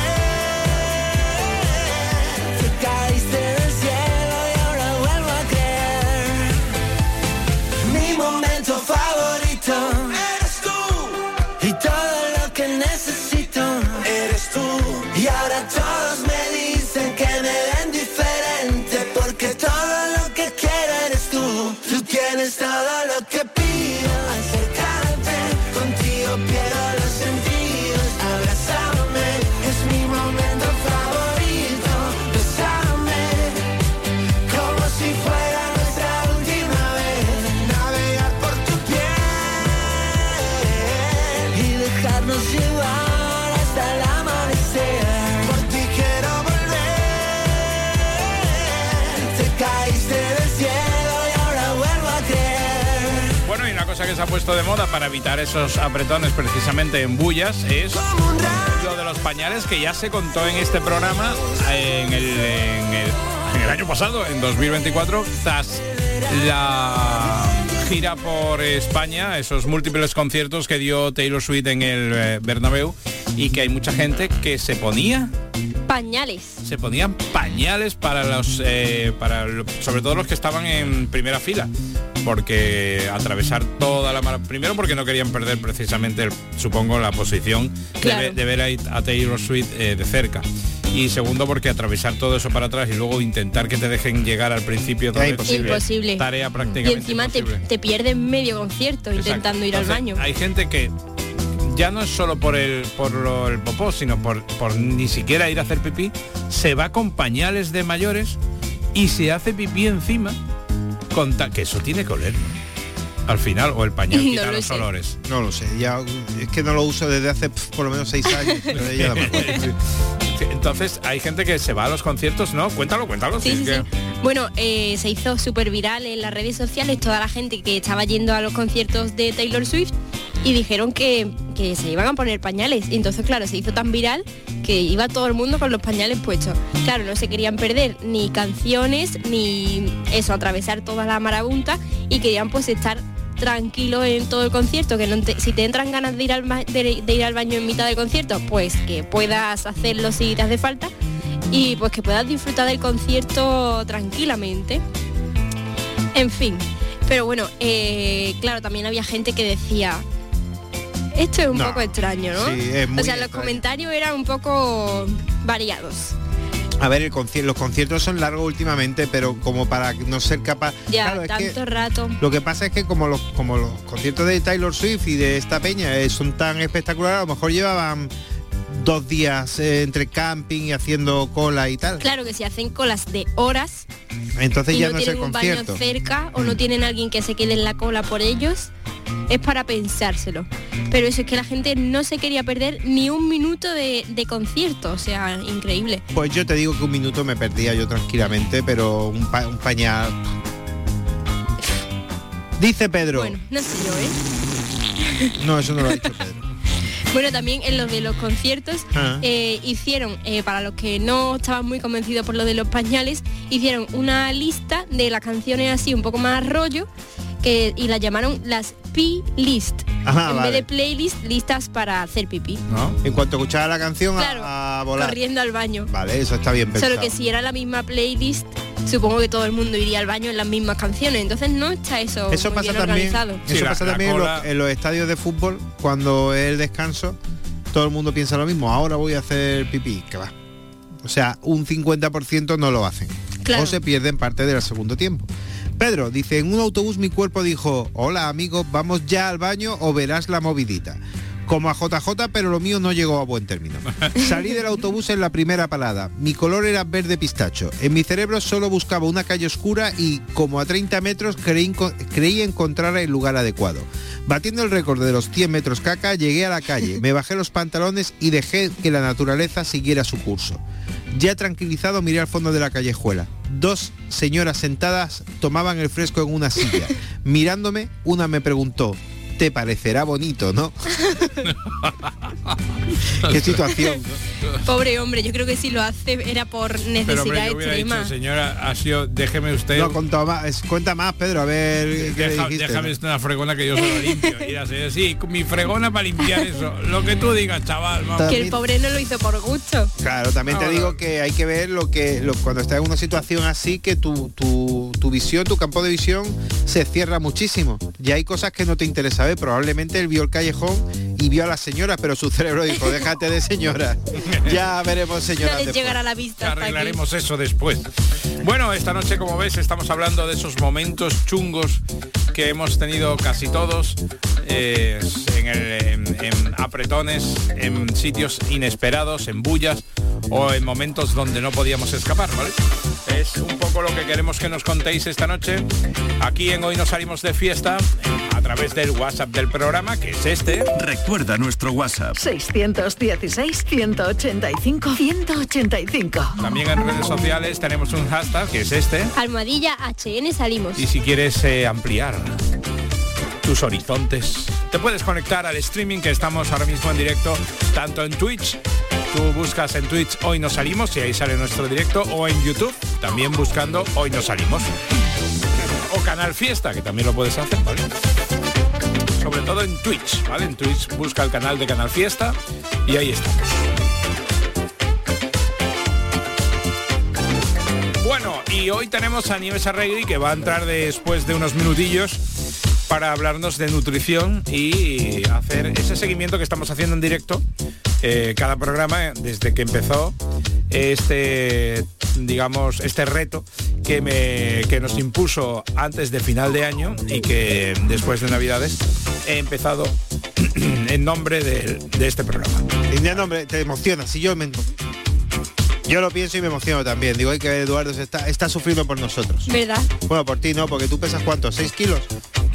volver, te caíste del cielo y ahora vuelvo a creer, mi momento favorito eres tú, y todo lo que necesito eres tú, y ahora todos me dicen que me ven diferente, porque todo lo que quiero eres tú, tú tienes todo lo que pido, acércate, contigo pierdo los sentidos, abrázame, es mi momento favorito, bésame, como si fuera nuestra última vez, navegar por tu piel y dejarnos llevar hasta el amanecer, por ti quiero volver, te caíste del cielo y ahora vuelvo a creer. Bueno, y una cosa que se ha puesto de moda para evitar esos apretones precisamente en bullas es lo de los pañales, que ya se contó en este programa en el, en el, en el año pasado, en dos mil veinticuatro, tras la gira por España, esos múltiples conciertos que dio Taylor Swift en el eh, Bernabéu, y que hay mucha gente que se ponía Pañales. se ponían pañales para los eh, para lo- sobre todo los que estaban en primera fila, porque atravesar toda la mar, primero porque no querían perder precisamente el- supongo la posición Claro. de, ve- de ver a, a Taylor Swift eh, de cerca, y segundo porque atravesar todo eso para atrás y luego intentar que te dejen llegar al principio otra vez, Imposible. tarea Y prácticamente encima te, imposible. te pierdes medio concierto Exacto. intentando ir al Entonces, baño. hay gente que ya no es solo por el por lo- el popó, sino por, por ni siquiera ir a hacer pipí, se va con pañales de mayores y se hace pipí encima, con ta- que eso tiene que oler, ¿no? al final, o el pañal No quita lo los sé. olores. No lo sé, ya es que no lo uso desde hace pf, por lo menos seis años. Pero ya no me acuerdo. Entonces hay gente que se va a los conciertos, ¿no? Cuéntalo, cuéntalo. Sí, si sí, es que- sí. Bueno, eh, se hizo súper viral en las redes sociales toda la gente que estaba yendo a los conciertos de Taylor Swift y dijeron que, que se iban a poner pañales. Y entonces, claro, se hizo tan viral que iba todo el mundo con los pañales puestos. Claro, no se querían perder ni canciones, ni eso, atravesar toda la marabunta y querían pues estar tranquilos en todo el concierto, que no te- si te entran ganas de ir, al ba- de, de ir al baño en mitad del concierto, pues que puedas hacerlo si te hace falta y pues que puedas disfrutar del concierto tranquilamente. En fin, pero bueno, eh, claro, también había gente que decía, esto es un No, poco extraño, ¿no? sí, es muy o sea, los extraño. comentarios eran un poco variados. A ver, el conci- los conciertos son largos últimamente, pero como para no ser capaz... Ya, Claro, es que tanto rato. lo que pasa es que como los, como los conciertos de Taylor Swift y de esta peña eh, son tan espectaculares, a lo mejor llevaban dos días eh, entre camping y haciendo cola y tal. Claro que si hacen colas de horas Entonces y ya no no es el tienen un baño concierto. cerca o no Mm. tienen alguien que se quede en la cola por ellos, es para pensárselo. Pero eso es que la gente no se quería perder ni un minuto de, de concierto, o sea, increíble. Pues yo te digo que un minuto me perdía yo tranquilamente, pero un, pa- un pañal... Dice Pedro. Bueno, no sé yo, ¿eh? No, eso no lo ha dicho Pedro. Bueno, también en lo de los conciertos Ah. eh, hicieron, eh, para los que no estaban muy convencidos por lo de los pañales, hicieron una lista de las canciones así un poco más rollo que, y las llamaron las P-list. Ajá, en vale. vez de playlist, listas para hacer pipí. ¿No? En cuanto escuchaba la canción, a- Claro, a, volar. corriendo al baño. Vale, eso está bien pensado. Solo que si era la misma playlist, supongo que todo el mundo iría al baño en las mismas canciones. Entonces no está eso, Eso muy pasa bien también, organizado. eso Sí, la- pasa la también en los, cola- en los estadios de fútbol, cuando es el descanso, todo el mundo piensa lo mismo, ahora voy a hacer pipí, que va. O sea, un cincuenta por ciento no lo hacen. Claro. O se pierden parte del segundo tiempo. Pedro dice, en un autobús mi cuerpo dijo, hola amigo, vamos ya al baño o verás la movidita. Como a J J, pero lo mío no llegó a buen término. Salí del autobús en la primera parada. Mi color era verde pistacho. En mi cerebro solo buscaba una calle oscura y, como a treinta metros, creí, enco- creí encontrar el lugar adecuado. Batiendo el récord de los cien metros caca, llegué a la calle, me bajé los pantalones y dejé que la naturaleza siguiera su curso. Ya tranquilizado miré al fondo de la callejuela. Dos señoras sentadas tomaban el fresco en una silla. Mirándome, una me preguntó, te parecerá bonito, ¿no? Qué situación. Pobre hombre, yo creo que si lo hace era por Pero necesidad hombre, yo hubiera extrema. dicho, señora, ha sido, déjeme usted... No, contó más, es- cuenta más, Pedro, a ver qué le Deja- dijiste, déjame ¿no? usted una fregona que yo se lo limpio. Y la señora, sí, mi fregona para limpiar eso. Lo que tú digas, chaval. vamos. Que el pobre no lo hizo por gusto. Claro, también te Ahora- digo que hay que ver lo que lo- cuando estás en una situación así, que tu, tu, tu visión, tu campo de visión se cierra muchísimo. Ya hay cosas que no te interesa ver. Probablemente él vio el callejón y vio a la señora, pero su cerebro dijo, déjate de señora. Ya veremos señora. No les llegará a la vista. hasta aquí. Arreglaremos eso después. Bueno, esta noche, como ves, estamos hablando de esos momentos chungos que hemos tenido casi todos eh, en, el- en- en apretones, en sitios inesperados, en bullas o en momentos donde no podíamos escapar, ¿vale? Es un poco lo que queremos que nos contéis esta noche. Aquí en Hoy Nos Salimos de Fiesta, a través del WhatsApp del programa, que es este. Recuerda nuestro WhatsApp. seiscientos dieciséis, ciento ochenta y cinco, ciento ochenta y cinco. También en redes sociales tenemos un hashtag, que es este. Almohadilla H N salimos. Y si quieres eh, ampliar tus horizontes, te puedes conectar al streaming, que estamos ahora mismo en directo, tanto en Twitch, tú buscas en Twitch Hoy Nos Salimos y ahí sale nuestro directo, o en YouTube, también buscando Hoy Nos Salimos. O Canal Fiesta, que también lo puedes hacer, ¿vale? Sobre todo en Twitch, ¿vale? En Twitch busca el canal de Canal Fiesta y ahí estamos. Bueno, y hoy tenemos a Nieves Arregui, que va a entrar después de unos minutillos para hablarnos de nutrición y hacer ese seguimiento que estamos haciendo en directo eh, cada programa desde que empezó este, digamos, este reto que, me, que nos impuso antes de final de año y que después de Navidades he empezado en nombre de, de este programa. Tenía nombre, te emociona, si yo me... Yo lo pienso y me emociono también. Digo, hay que ver, Eduardo se está, está sufriendo por nosotros. ¿Verdad? Bueno, por ti no, porque tú pesas ¿cuánto? ¿seis kilos?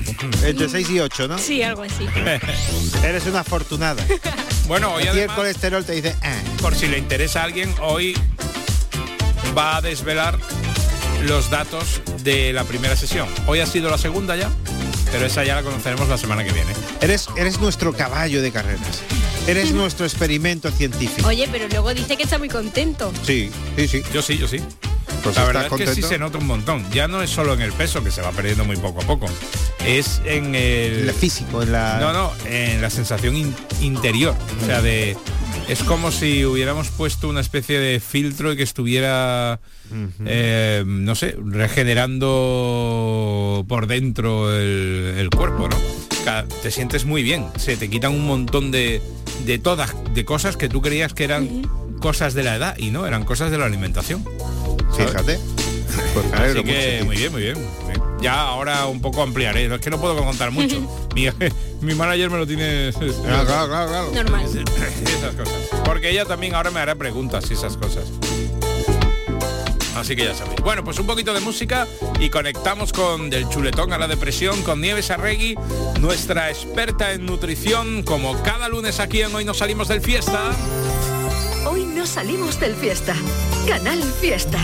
Entre seis y ocho, ¿no? Sí, algo así. Eres una afortunada. Bueno, hoy Aquí además, el colesterol te dice... Ah. por si le interesa a alguien, hoy va a desvelar los datos de la primera sesión. Hoy ha sido la segunda ya, pero esa ya la conoceremos la semana que viene. Eres, eres nuestro caballo de carreras. Eres nuestro experimento científico. Oye, pero luego dice que está muy contento. Sí, sí, sí. Yo sí, yo sí. Pues la ¿estás verdad es contento? que sí se nota un montón. Ya no es solo en el peso, que se va perdiendo muy poco a poco. Es en el... El físico, en la... No, no, en la sensación in- interior. O sea, de... Es como si hubiéramos puesto una especie de filtro y que estuviera, uh-huh. eh, no sé, regenerando por dentro el, el cuerpo, ¿no? Te sientes muy bien. Se te quitan un montón de, de todas, de cosas que tú creías que eran uh-huh. cosas de la edad y no, eran cosas de la alimentación. ¿Sabes? Fíjate. Pues me Así que mucho, muy bien, muy bien, muy bien. Ya ahora un poco ampliaré. Es que no puedo contar mucho. mi, mi manager me lo tiene... Claro, claro, claro, claro. Normal. Esas cosas. Porque ella también ahora me hará preguntas y esas cosas. Así que ya sabéis. Bueno, pues un poquito de música y conectamos con Del Chuletón a la Depresión con Nieves Arregui, nuestra experta en nutrición, como cada lunes aquí en Hoy Nos Salimos del Fiesta. Hoy nos salimos del Fiesta. Canal Fiesta.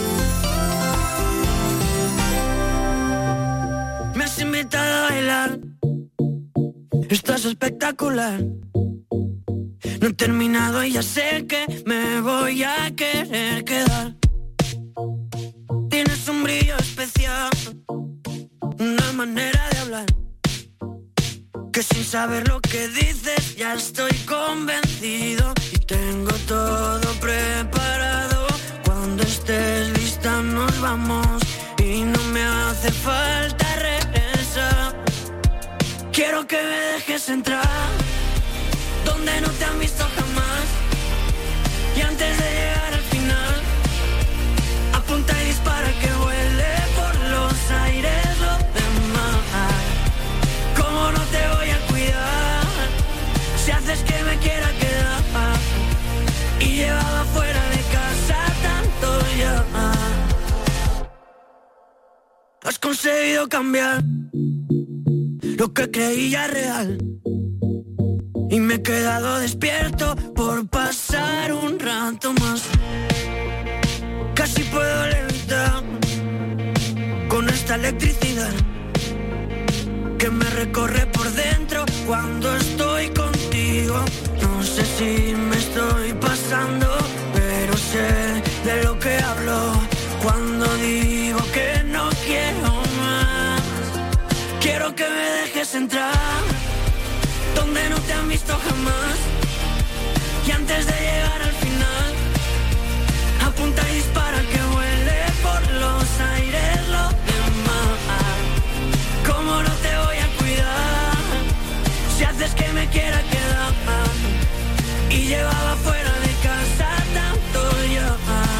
Me has invitado a bailar, estás espectacular. No he terminado y ya sé que me voy a querer quedar. Tienes un brillo especial, una manera de hablar, que sin saber lo que dices ya estoy convencido. Y tengo todo preparado, cuando estés lista nos vamos. Y no me hace falta regresar. Quiero que me dejes entrar donde no te han visto jamás. Y antes de llegar al final, apunta y dispara que vuele por los aires lo demás. ¿Cómo no te voy a cuidar si haces que me quiera quedar? Y llevaba fuera de casa tanto ya. Has conseguido cambiar lo que creía real y me he quedado despierto por pasar un rato más. Casi puedo levitar con esta electricidad que me recorre por dentro cuando estoy contigo. No sé si me estoy pasando, pero sé de lo que hablo cuando digo que no quiero más. Quiero que me dejes entrar donde no te han visto jamás. Y antes de llegar al final, apunta y dispara que vuele por los aires lo demás. ¿Cómo no te voy a cuidar si haces que me quiera quedar? Y llevaba fuera de casa tanto ya.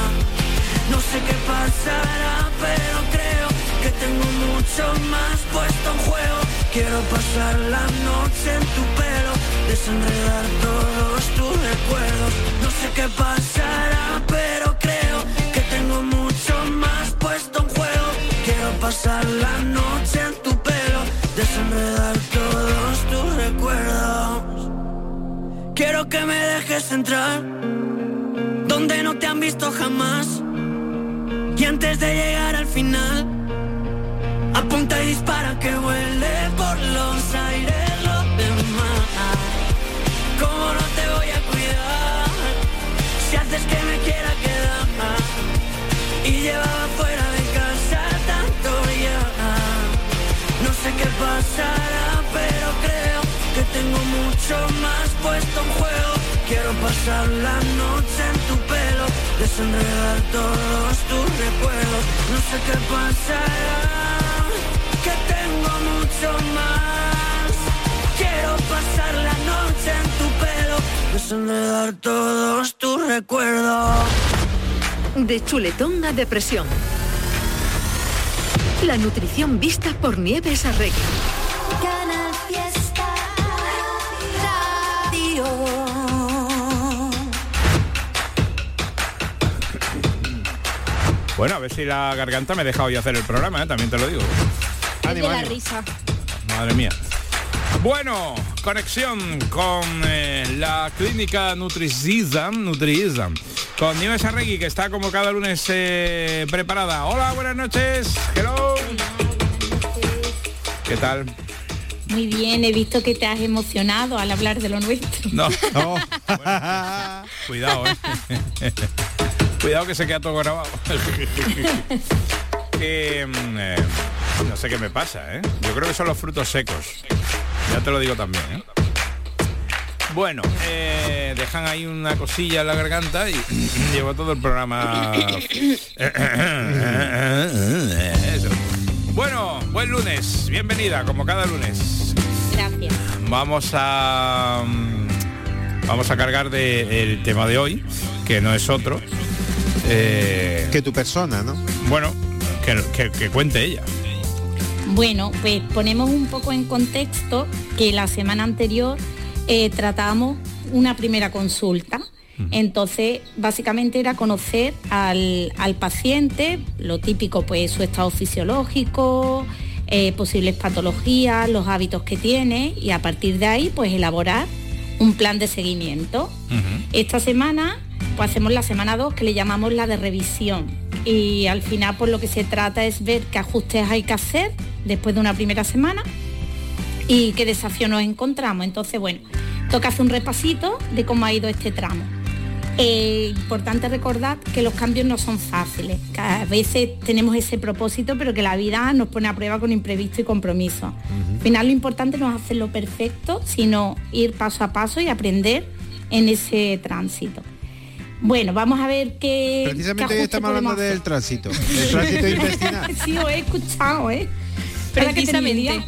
No sé qué pasará, pero creo que tengo mucho más puesto en juego. Quiero pasar la noche en tu pelo, desenredar todos tus recuerdos. No sé qué pasará, pero creo que tengo mucho más puesto en juego. Quiero pasar la noche en tu pelo, desenredar todos tus recuerdos. Quiero que me dejes entrar donde no te han visto jamás. Y antes de llegar al final, apunta y dispara que vuele por los aires lo demás. ¿Cómo no te voy a cuidar si haces que me quiera quedar? Y llevaba fuera de casa tanto ya. No sé qué pasará, pero creo que tengo mucho más puesto en juego. Quiero pasar la noche en tu pelo, desenredar todos tus recuerdos. No sé qué pasará, que tengo mucho más. Quiero pasar la noche en tu pelo, desenredar todos tus recuerdos. De chuletón a depresión. La nutrición vista por Nieves Arregui. Canal Fiesta Radio. Bueno, a ver si la garganta me deja hoy hacer el programa, ¿eh? También te lo digo. Es de la risa. madre mía. Bueno, conexión con eh, la clínica Nutrizisam, Nutrizisam, con Nieves Arregui, que está como cada lunes eh, preparada. Hola, buenas noches. Hello. ¿Qué tal? Muy bien, he visto que te has emocionado al hablar de lo nuestro. No, no. Bueno, cuidado, eh. Cuidado que se queda todo grabado. que, eh, no sé qué me pasa, ¿eh? Yo creo que son los frutos secos. Ya te lo digo también, ¿eh? Bueno, eh, dejan ahí una cosilla en la garganta y llevo todo el programa. Eso. Bueno, buen lunes, bienvenida, como cada lunes. Gracias. Vamos a vamos a cargar de, del tema de hoy, que no es otro. Eh, que tu persona, ¿no? Bueno, que, que, que cuente ella. Bueno, pues ponemos un poco en contexto que la semana anterior eh, tratábamos una primera consulta. Entonces, básicamente era conocer al, al paciente, lo típico, pues su estado fisiológico, eh, posibles patologías, los hábitos que tiene, y a partir de ahí, pues elaborar un plan de seguimiento. Uh-huh. Esta semana, pues hacemos la semana dos, que le llamamos la de revisión. Y al final, pues lo que se trata es ver qué ajustes hay que hacer después de una primera semana y qué desafío nos encontramos. Entonces, bueno, toca hacer un repasito de cómo ha ido este tramo. Eh, importante recordar que los cambios no son fáciles, que a veces tenemos ese propósito, pero que la vida nos pone a prueba con imprevisto y compromiso. Uh-huh. Al final lo importante no es hacerlo perfecto, sino ir paso a paso y aprender en ese tránsito. Bueno, vamos a ver qué... Precisamente qué hoy estamos hablando hacer. del tránsito, el tránsito intestinal. Sí, lo he escuchado, ¿eh? Precisamente.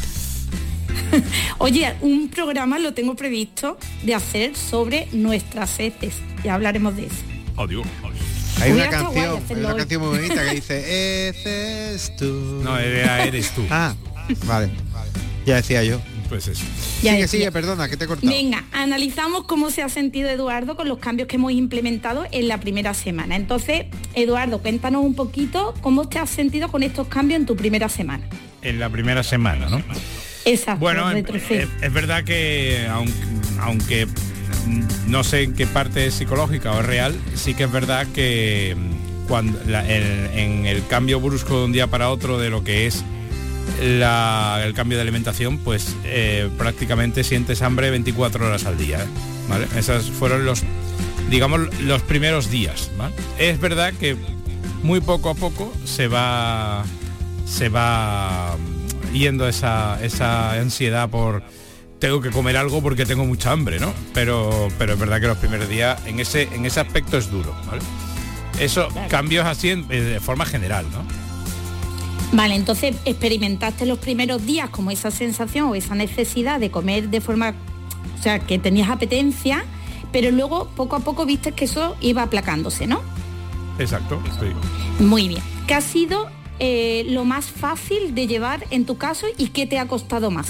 Oye, un programa lo tengo previsto de hacer sobre nuestras heces. Ya hablaremos de eso. Adiós. Hay una canción, hay una canción muy bonita que dice Heces tú. No, era Eres tú. Ah, vale. Ya decía yo. Pues eso. Ya sigue, decía. sigue, perdona, que te he cortado. Venga, analizamos cómo se ha sentido Eduardo con los cambios que hemos implementado en la primera semana. Entonces, Eduardo, cuéntanos un poquito cómo te has sentido con estos cambios en tu primera semana. En la primera semana, ¿no? Exacto. Bueno, es, es verdad que aunque, aunque no sé en qué parte es psicológica o es real, sí que es verdad que cuando la, el, en el cambio brusco de un día para otro de lo que es la, el cambio de alimentación, pues eh, prácticamente sientes hambre veinticuatro horas al día, ¿eh? ¿Vale? Esos fueron los, digamos, los primeros días, ¿vale? Es verdad que muy poco a poco se va se va yendo esa, esa ansiedad por tengo que comer algo porque tengo mucha hambre, ¿no? Pero, pero es verdad que los primeros días en ese, en ese aspecto es duro, ¿vale? Eso, claro. Cambios así en, de forma general, ¿no? Vale, entonces experimentaste los primeros días como esa sensación o esa necesidad de comer de forma, o sea, que tenías apetencia, pero luego poco a poco viste que eso iba aplacándose, ¿no? Exacto, sí. Muy bien. ¿Qué ha sido eh, lo más fácil de llevar en tu caso y qué te ha costado más?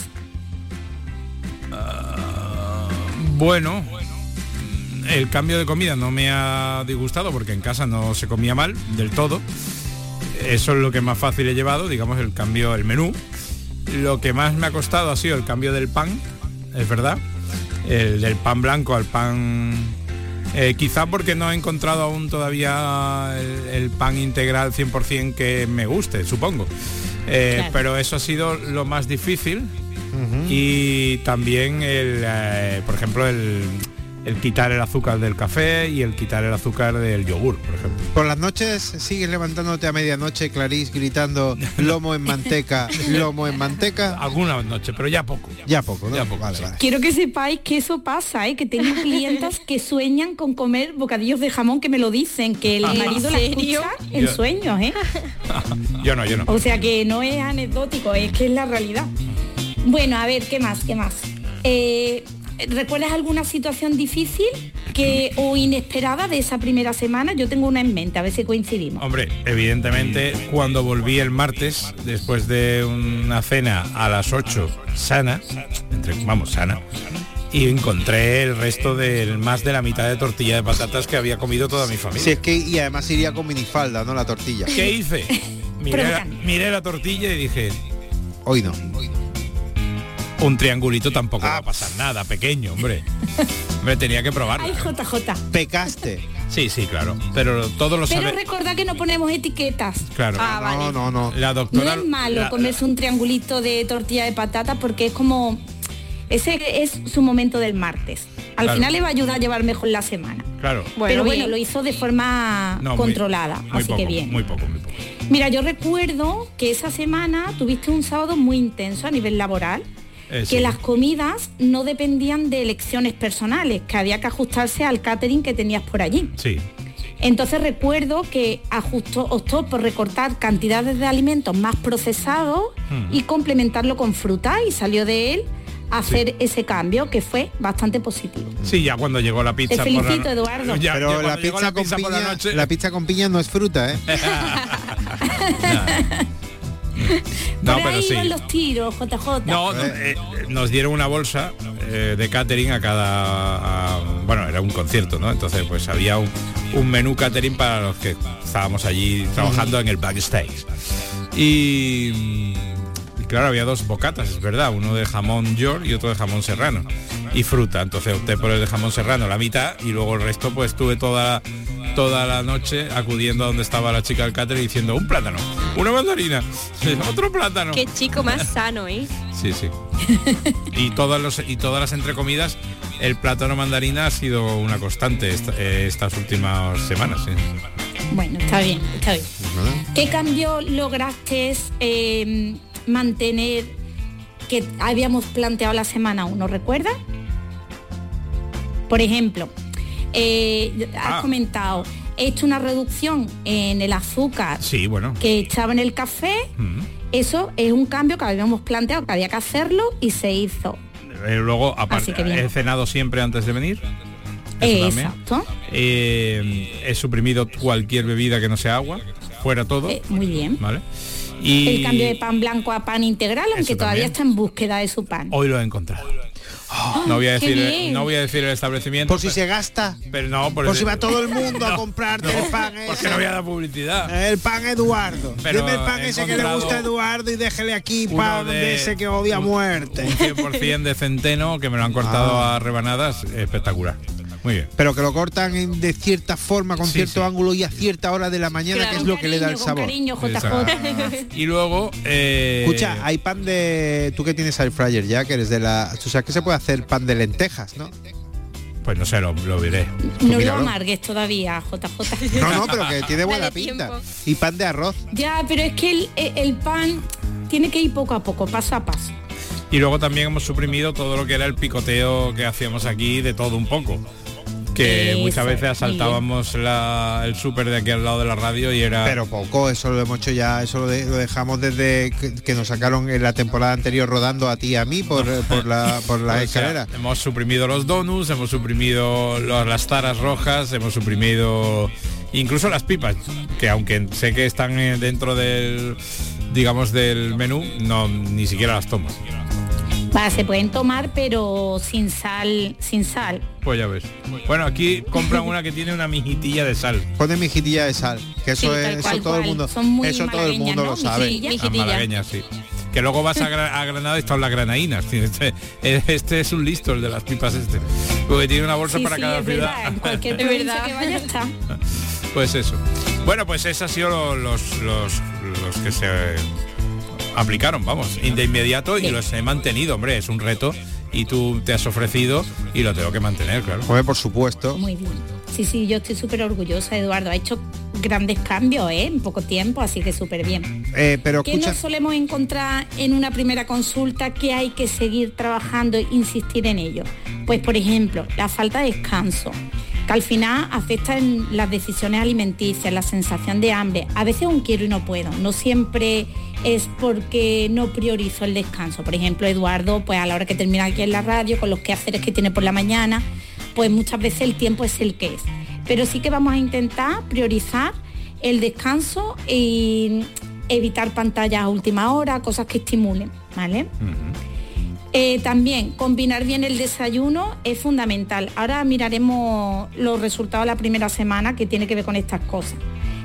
Uh, bueno, el cambio de comida no me ha disgustado porque en casa no se comía mal del todo. Eso es lo que más fácil he llevado, digamos, el cambio, el menú. Lo que más me ha costado ha sido el cambio del pan, es verdad. El del pan blanco al pan... Eh, quizá porque no he encontrado aún todavía el, el pan integral cien por ciento que me guste, supongo. Eh, claro. Pero eso ha sido lo más difícil. Uh-huh. Y también, el, eh, por ejemplo, el... el quitar el azúcar del café y el quitar el azúcar del yogur, por ejemplo. Por las noches sigues levantándote a medianoche, Clarís, gritando lomo en manteca, lomo en manteca. Alguna noche, pero ya poco. Ya poco, ¿no? Ya poco, vale, sí. vale. Quiero que sepáis que eso pasa, ¿eh? Que tengo clientas que sueñan con comer bocadillos de jamón, que me lo dicen, que el marido la escucha en Yo. sueños, ¿eh? Yo no, yo no. O sea que no es anecdótico, es que es la realidad. Bueno, a ver, ¿qué más? ¿Qué más? Eh... ¿Recuerdas alguna situación difícil que o inesperada de esa primera semana? Yo tengo una en mente, a ver si coincidimos. Hombre, evidentemente cuando volví el martes, después de una cena a las ocho, sana, entre, vamos, sana, y encontré el resto del más de la mitad de tortilla de patatas que había comido toda mi familia. Sí, es que y además iría con minifalda, ¿no? La tortilla. ¿Qué hice? Miré la, miré la tortilla y dije... Hoy no. un triangulito tampoco ah. va a pasar nada, pequeño, hombre. Me tenía que probarlo. Ay, J J. Pecaste. Sí, sí, claro. Pero todos lo saben. Pero recordad que no ponemos etiquetas. Claro. Ah, no, vale. no, no. La doctora, no es malo la, comerse un triangulito de tortilla de patata porque es como... Ese es su momento del martes. Al claro. final le va a ayudar a llevar mejor la semana. Claro. Bueno, Pero bueno, bien. Lo hizo de forma no, controlada, muy, muy así poco, que bien. Muy poco, muy poco. Mira, yo recuerdo que esa semana tuviste un sábado muy intenso a nivel laboral, eh, que sí. las comidas no dependían de elecciones personales, que había que ajustarse al catering que tenías por allí. Sí. Entonces recuerdo que ajustó, optó por recortar cantidades de alimentos más procesados hmm. y complementarlo con fruta y salió de él hacer sí. ese cambio que fue bastante positivo. Sí, ya cuando llegó la pizza. Te felicito, por la... Eduardo. Ya, Pero ya la, pizza la, pizza con piña, la, noche... la pizza con piña no es fruta, ¿eh? no, por pero ahí sí. van los tiros, J J. No, no eh, nos dieron una bolsa eh, de catering a cada... A, bueno, era un concierto, ¿no? Entonces pues había un, un menú catering para los que estábamos allí trabajando mm. en el backstage. Y... Claro, había dos bocatas, es verdad, uno de jamón york y otro de jamón serrano y fruta, entonces opté por el de jamón serrano la mitad y luego el resto pues estuve toda toda la noche acudiendo a donde estaba la chica del catering diciendo un plátano, una mandarina, otro plátano. Qué chico más sano, ¿eh? Sí, sí. Y todas los y todas las entrecomidas el plátano mandarina ha sido una constante esta, eh, estas últimas semanas, ¿sí? Bueno, está bien, está bien. ¿Qué cambio lograste eh, mantener que habíamos planteado la semana uno, recuerda? Por ejemplo, eh, has ah. comentado, he hecho una reducción en el azúcar sí, bueno. que echaba en el café, mm. eso es un cambio que habíamos planteado, que había que hacerlo y se hizo. Eh, luego, aparte, he cenado siempre antes de venir. Eh, exacto. Eh, he suprimido cualquier bebida que no sea agua, fuera todo. Eh, muy bien. ¿Vale? Y el cambio de pan blanco a pan integral, aunque todavía está en búsqueda de su pan. Hoy lo he encontrado. Oh, no voy a decir no voy a decir el establecimiento. Por si pero, se gasta. Pero no, por, por el, si va todo el mundo no, a comprarte no, el pan porque ese. No voy a dar publicidad. El pan Eduardo. Pero dime el pan ese que le gusta a Eduardo y déjele aquí pan de, de ese que odia a muerte. Un cien por ciento de centeno que me lo han cortado ah. a rebanadas, espectacular. Muy bien. Pero que lo cortan en, de cierta forma, con sí, cierto sí. ángulo y a cierta hora de la mañana, claro, que es lo que cariño, le da el sabor. Cariño, J J. Y luego... Eh... Escucha, hay pan de... Tú que tienes air fryer ya, que eres de la... Tú sabes que se puede hacer pan de lentejas, ¿no? Pues no sé, lo, lo veré. No lo amargues todavía, J J. No, no, pero que tiene buena pinta. Tiempo. Y pan de arroz. Ya, pero es que el, el pan tiene que ir poco a poco, paso a paso. Y luego también hemos suprimido todo lo que era el picoteo que hacíamos aquí, de todo un poco. Que eso, muchas veces asaltábamos la, el súper de aquí al lado de la radio y era... Pero poco, eso lo hemos hecho ya, eso lo, de, lo dejamos desde que, que nos sacaron en la temporada anterior rodando a ti y a mí por, por la por la pues escalera. Sea, hemos suprimido los donuts, hemos suprimido los, las taras rojas, hemos suprimido incluso las pipas, que aunque sé que están dentro del, digamos, del menú, no ni siquiera las tomo. Va, se pueden tomar, pero sin sal, sin sal. Pues ya ves. Bueno, aquí compran una que tiene una mijitilla de sal. Pone mijitilla de sal, que eso sí, es, cual, eso todo el mundo, eso todo el mundo ¿no? lo sabe. Las malagueñas, sí. Que luego vas a, a Granada y están las granadinas. Este, este es un listo, el de las pipas este. Porque tiene una bolsa sí, para sí, cada es ciudad. Verdad. En cualquier provincia que vaya está. Pues eso. Bueno, pues esos han sido los, los, los que se aplicaron, vamos, de inmediato sí. Y los he mantenido, hombre, es un reto y tú te has ofrecido y lo tengo que mantener, claro. Pues por supuesto. Muy bien. Sí, sí, yo estoy súper orgullosa, Eduardo. Ha hecho grandes cambios, ¿eh? En poco tiempo, así que súper bien. Eh, pero ¿Qué escucha... nos solemos encontrar en una primera consulta que hay que seguir trabajando e insistir en ello? Pues, por ejemplo, la falta de descanso, que al final afecta en las decisiones alimenticias, la sensación de hambre. A veces un quiero y no puedo. No siempre es porque no priorizo el descanso. Por ejemplo, Eduardo, pues a la hora que termina aquí en la radio, con los quehaceres que tiene por la mañana, pues muchas veces el tiempo es el que es. Pero sí que vamos a intentar priorizar el descanso y evitar pantallas a última hora, cosas que estimulen, ¿vale? Uh-huh. Eh, también combinar bien el desayuno es fundamental. Ahora miraremos los resultados de la primera semana que tiene que ver con estas cosas.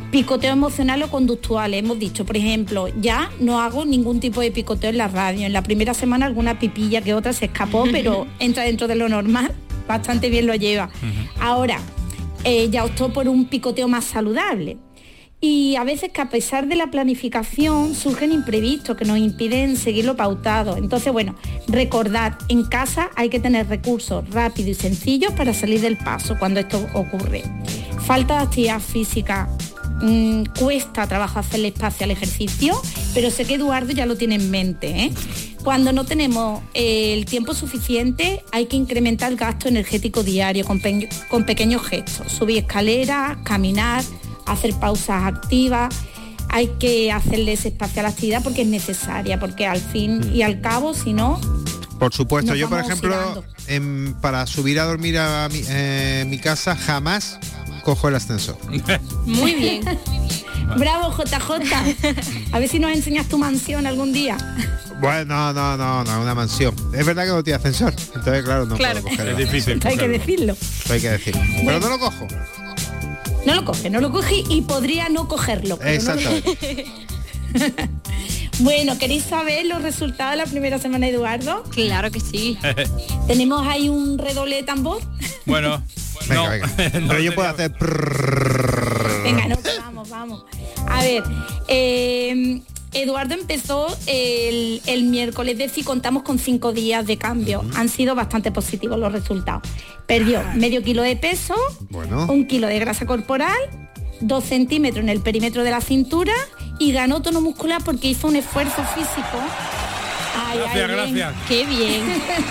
Picoteo emocional o conductual, hemos dicho, por ejemplo, ya no hago ningún tipo de picoteo en la radio. En la primera semana alguna pipilla que otra se escapó, pero entra dentro de lo normal, bastante bien lo lleva. Uh-huh. Ahora, eh, ya optó por un picoteo más saludable. Y a veces que a pesar de la planificación surgen imprevistos que nos impiden seguir lo pautado. Entonces, bueno, recordad, en casa hay que tener recursos rápidos y sencillos para salir del paso cuando esto ocurre. Falta de actividad física. Mm, cuesta trabajo hacerle espacio al ejercicio, pero sé que Eduardo ya lo tiene en mente, ¿eh? Cuando no tenemos eh, el tiempo suficiente, hay que incrementar el gasto energético diario con, pe- con pequeños gestos. Subir escaleras, caminar, hacer pausas activas. Hay que hacerle ese espacio a la actividad porque es necesaria, porque al fin mm. y al cabo, si no... Por supuesto, yo por ejemplo, en, para subir a dormir a mi, eh, mi casa jamás cojo el ascensor. Muy bien. Bravo, J J. A ver si nos enseñas tu mansión algún día. Bueno, no, no, no, una mansión. Es verdad que no tiene ascensor. Entonces, claro, no claro. puedo cogerlo. Es difícil. Hay que decirlo. Hay que decirlo. Pero bueno. no lo cojo. No lo coge, no lo coge y podría no cogerlo. Exactamente. No lo... Bueno, ¿queréis saber los resultados de la primera semana, Eduardo? Claro que sí. ¿Tenemos ahí un redoble de tambor? Bueno, venga, no. venga. Pero yo puedo hacer... Venga, no, vamos, vamos. A ver, eh, Eduardo empezó el, el miércoles, es decir, contamos con cinco días de cambio. Uh-huh. Han sido bastante positivos los resultados. Perdió medio kilo de peso, bueno. un kilo de grasa corporal, dos centímetros en el perímetro de la cintura y ganó tono muscular porque hizo un esfuerzo físico. Ay, gracias, ay, gracias. Qué bien.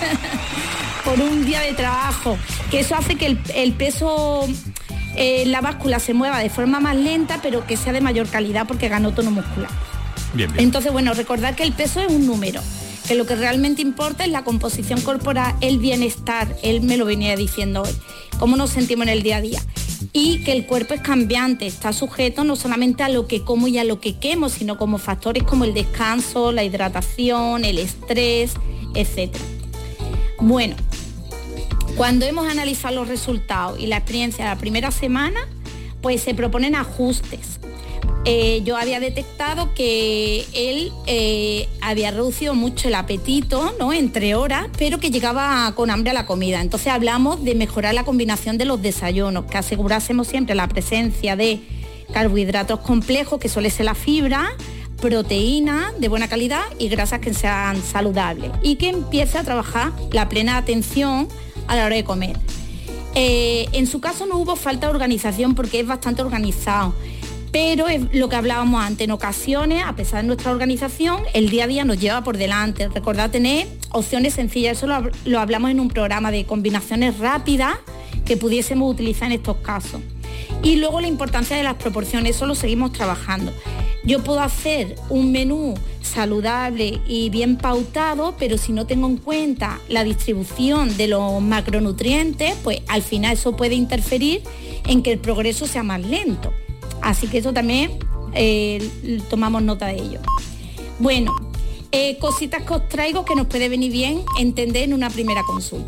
Por un día de trabajo. Que eso hace que el, el peso... Eh, la báscula se mueva de forma más lenta, pero que sea de mayor calidad porque ganó tono muscular. Bien, bien. Entonces, bueno, recordad que el peso es un número, que lo que realmente importa es la composición corporal, el bienestar, él me lo venía diciendo hoy, cómo nos sentimos en el día a día. Y que el cuerpo es cambiante, está sujeto no solamente a lo que como y a lo que quemo, sino como factores como el descanso, la hidratación, el estrés, etcétera. Bueno, cuando hemos analizado los resultados y la experiencia de la primera semana, pues se proponen ajustes. Eh, yo había detectado que él eh, había reducido mucho el apetito, ¿no?, entre horas, pero que llegaba con hambre a la comida. Entonces hablamos de mejorar la combinación de los desayunos, que asegurásemos siempre la presencia de carbohidratos complejos, que suele ser la fibra, proteína de buena calidad y grasas que sean saludables. Y que empiece a trabajar la plena atención a la hora de comer. Eh, en su caso no hubo falta de organización porque es bastante organizado, pero es lo que hablábamos antes, en ocasiones, a pesar de nuestra organización, el día a día nos lleva por delante. Recordad tener opciones sencillas, eso lo, lo hablamos en un programa de combinaciones rápidas que pudiésemos utilizar en estos casos. Y luego la importancia de las proporciones, eso lo seguimos trabajando. Yo puedo hacer un menú saludable y bien pautado, pero si no tengo en cuenta la distribución de los macronutrientes, pues al final eso puede interferir en que el progreso sea más lento. Así que eso también eh, tomamos nota de ello. Bueno, eh, cositas que os traigo que nos puede venir bien entender en una primera consulta.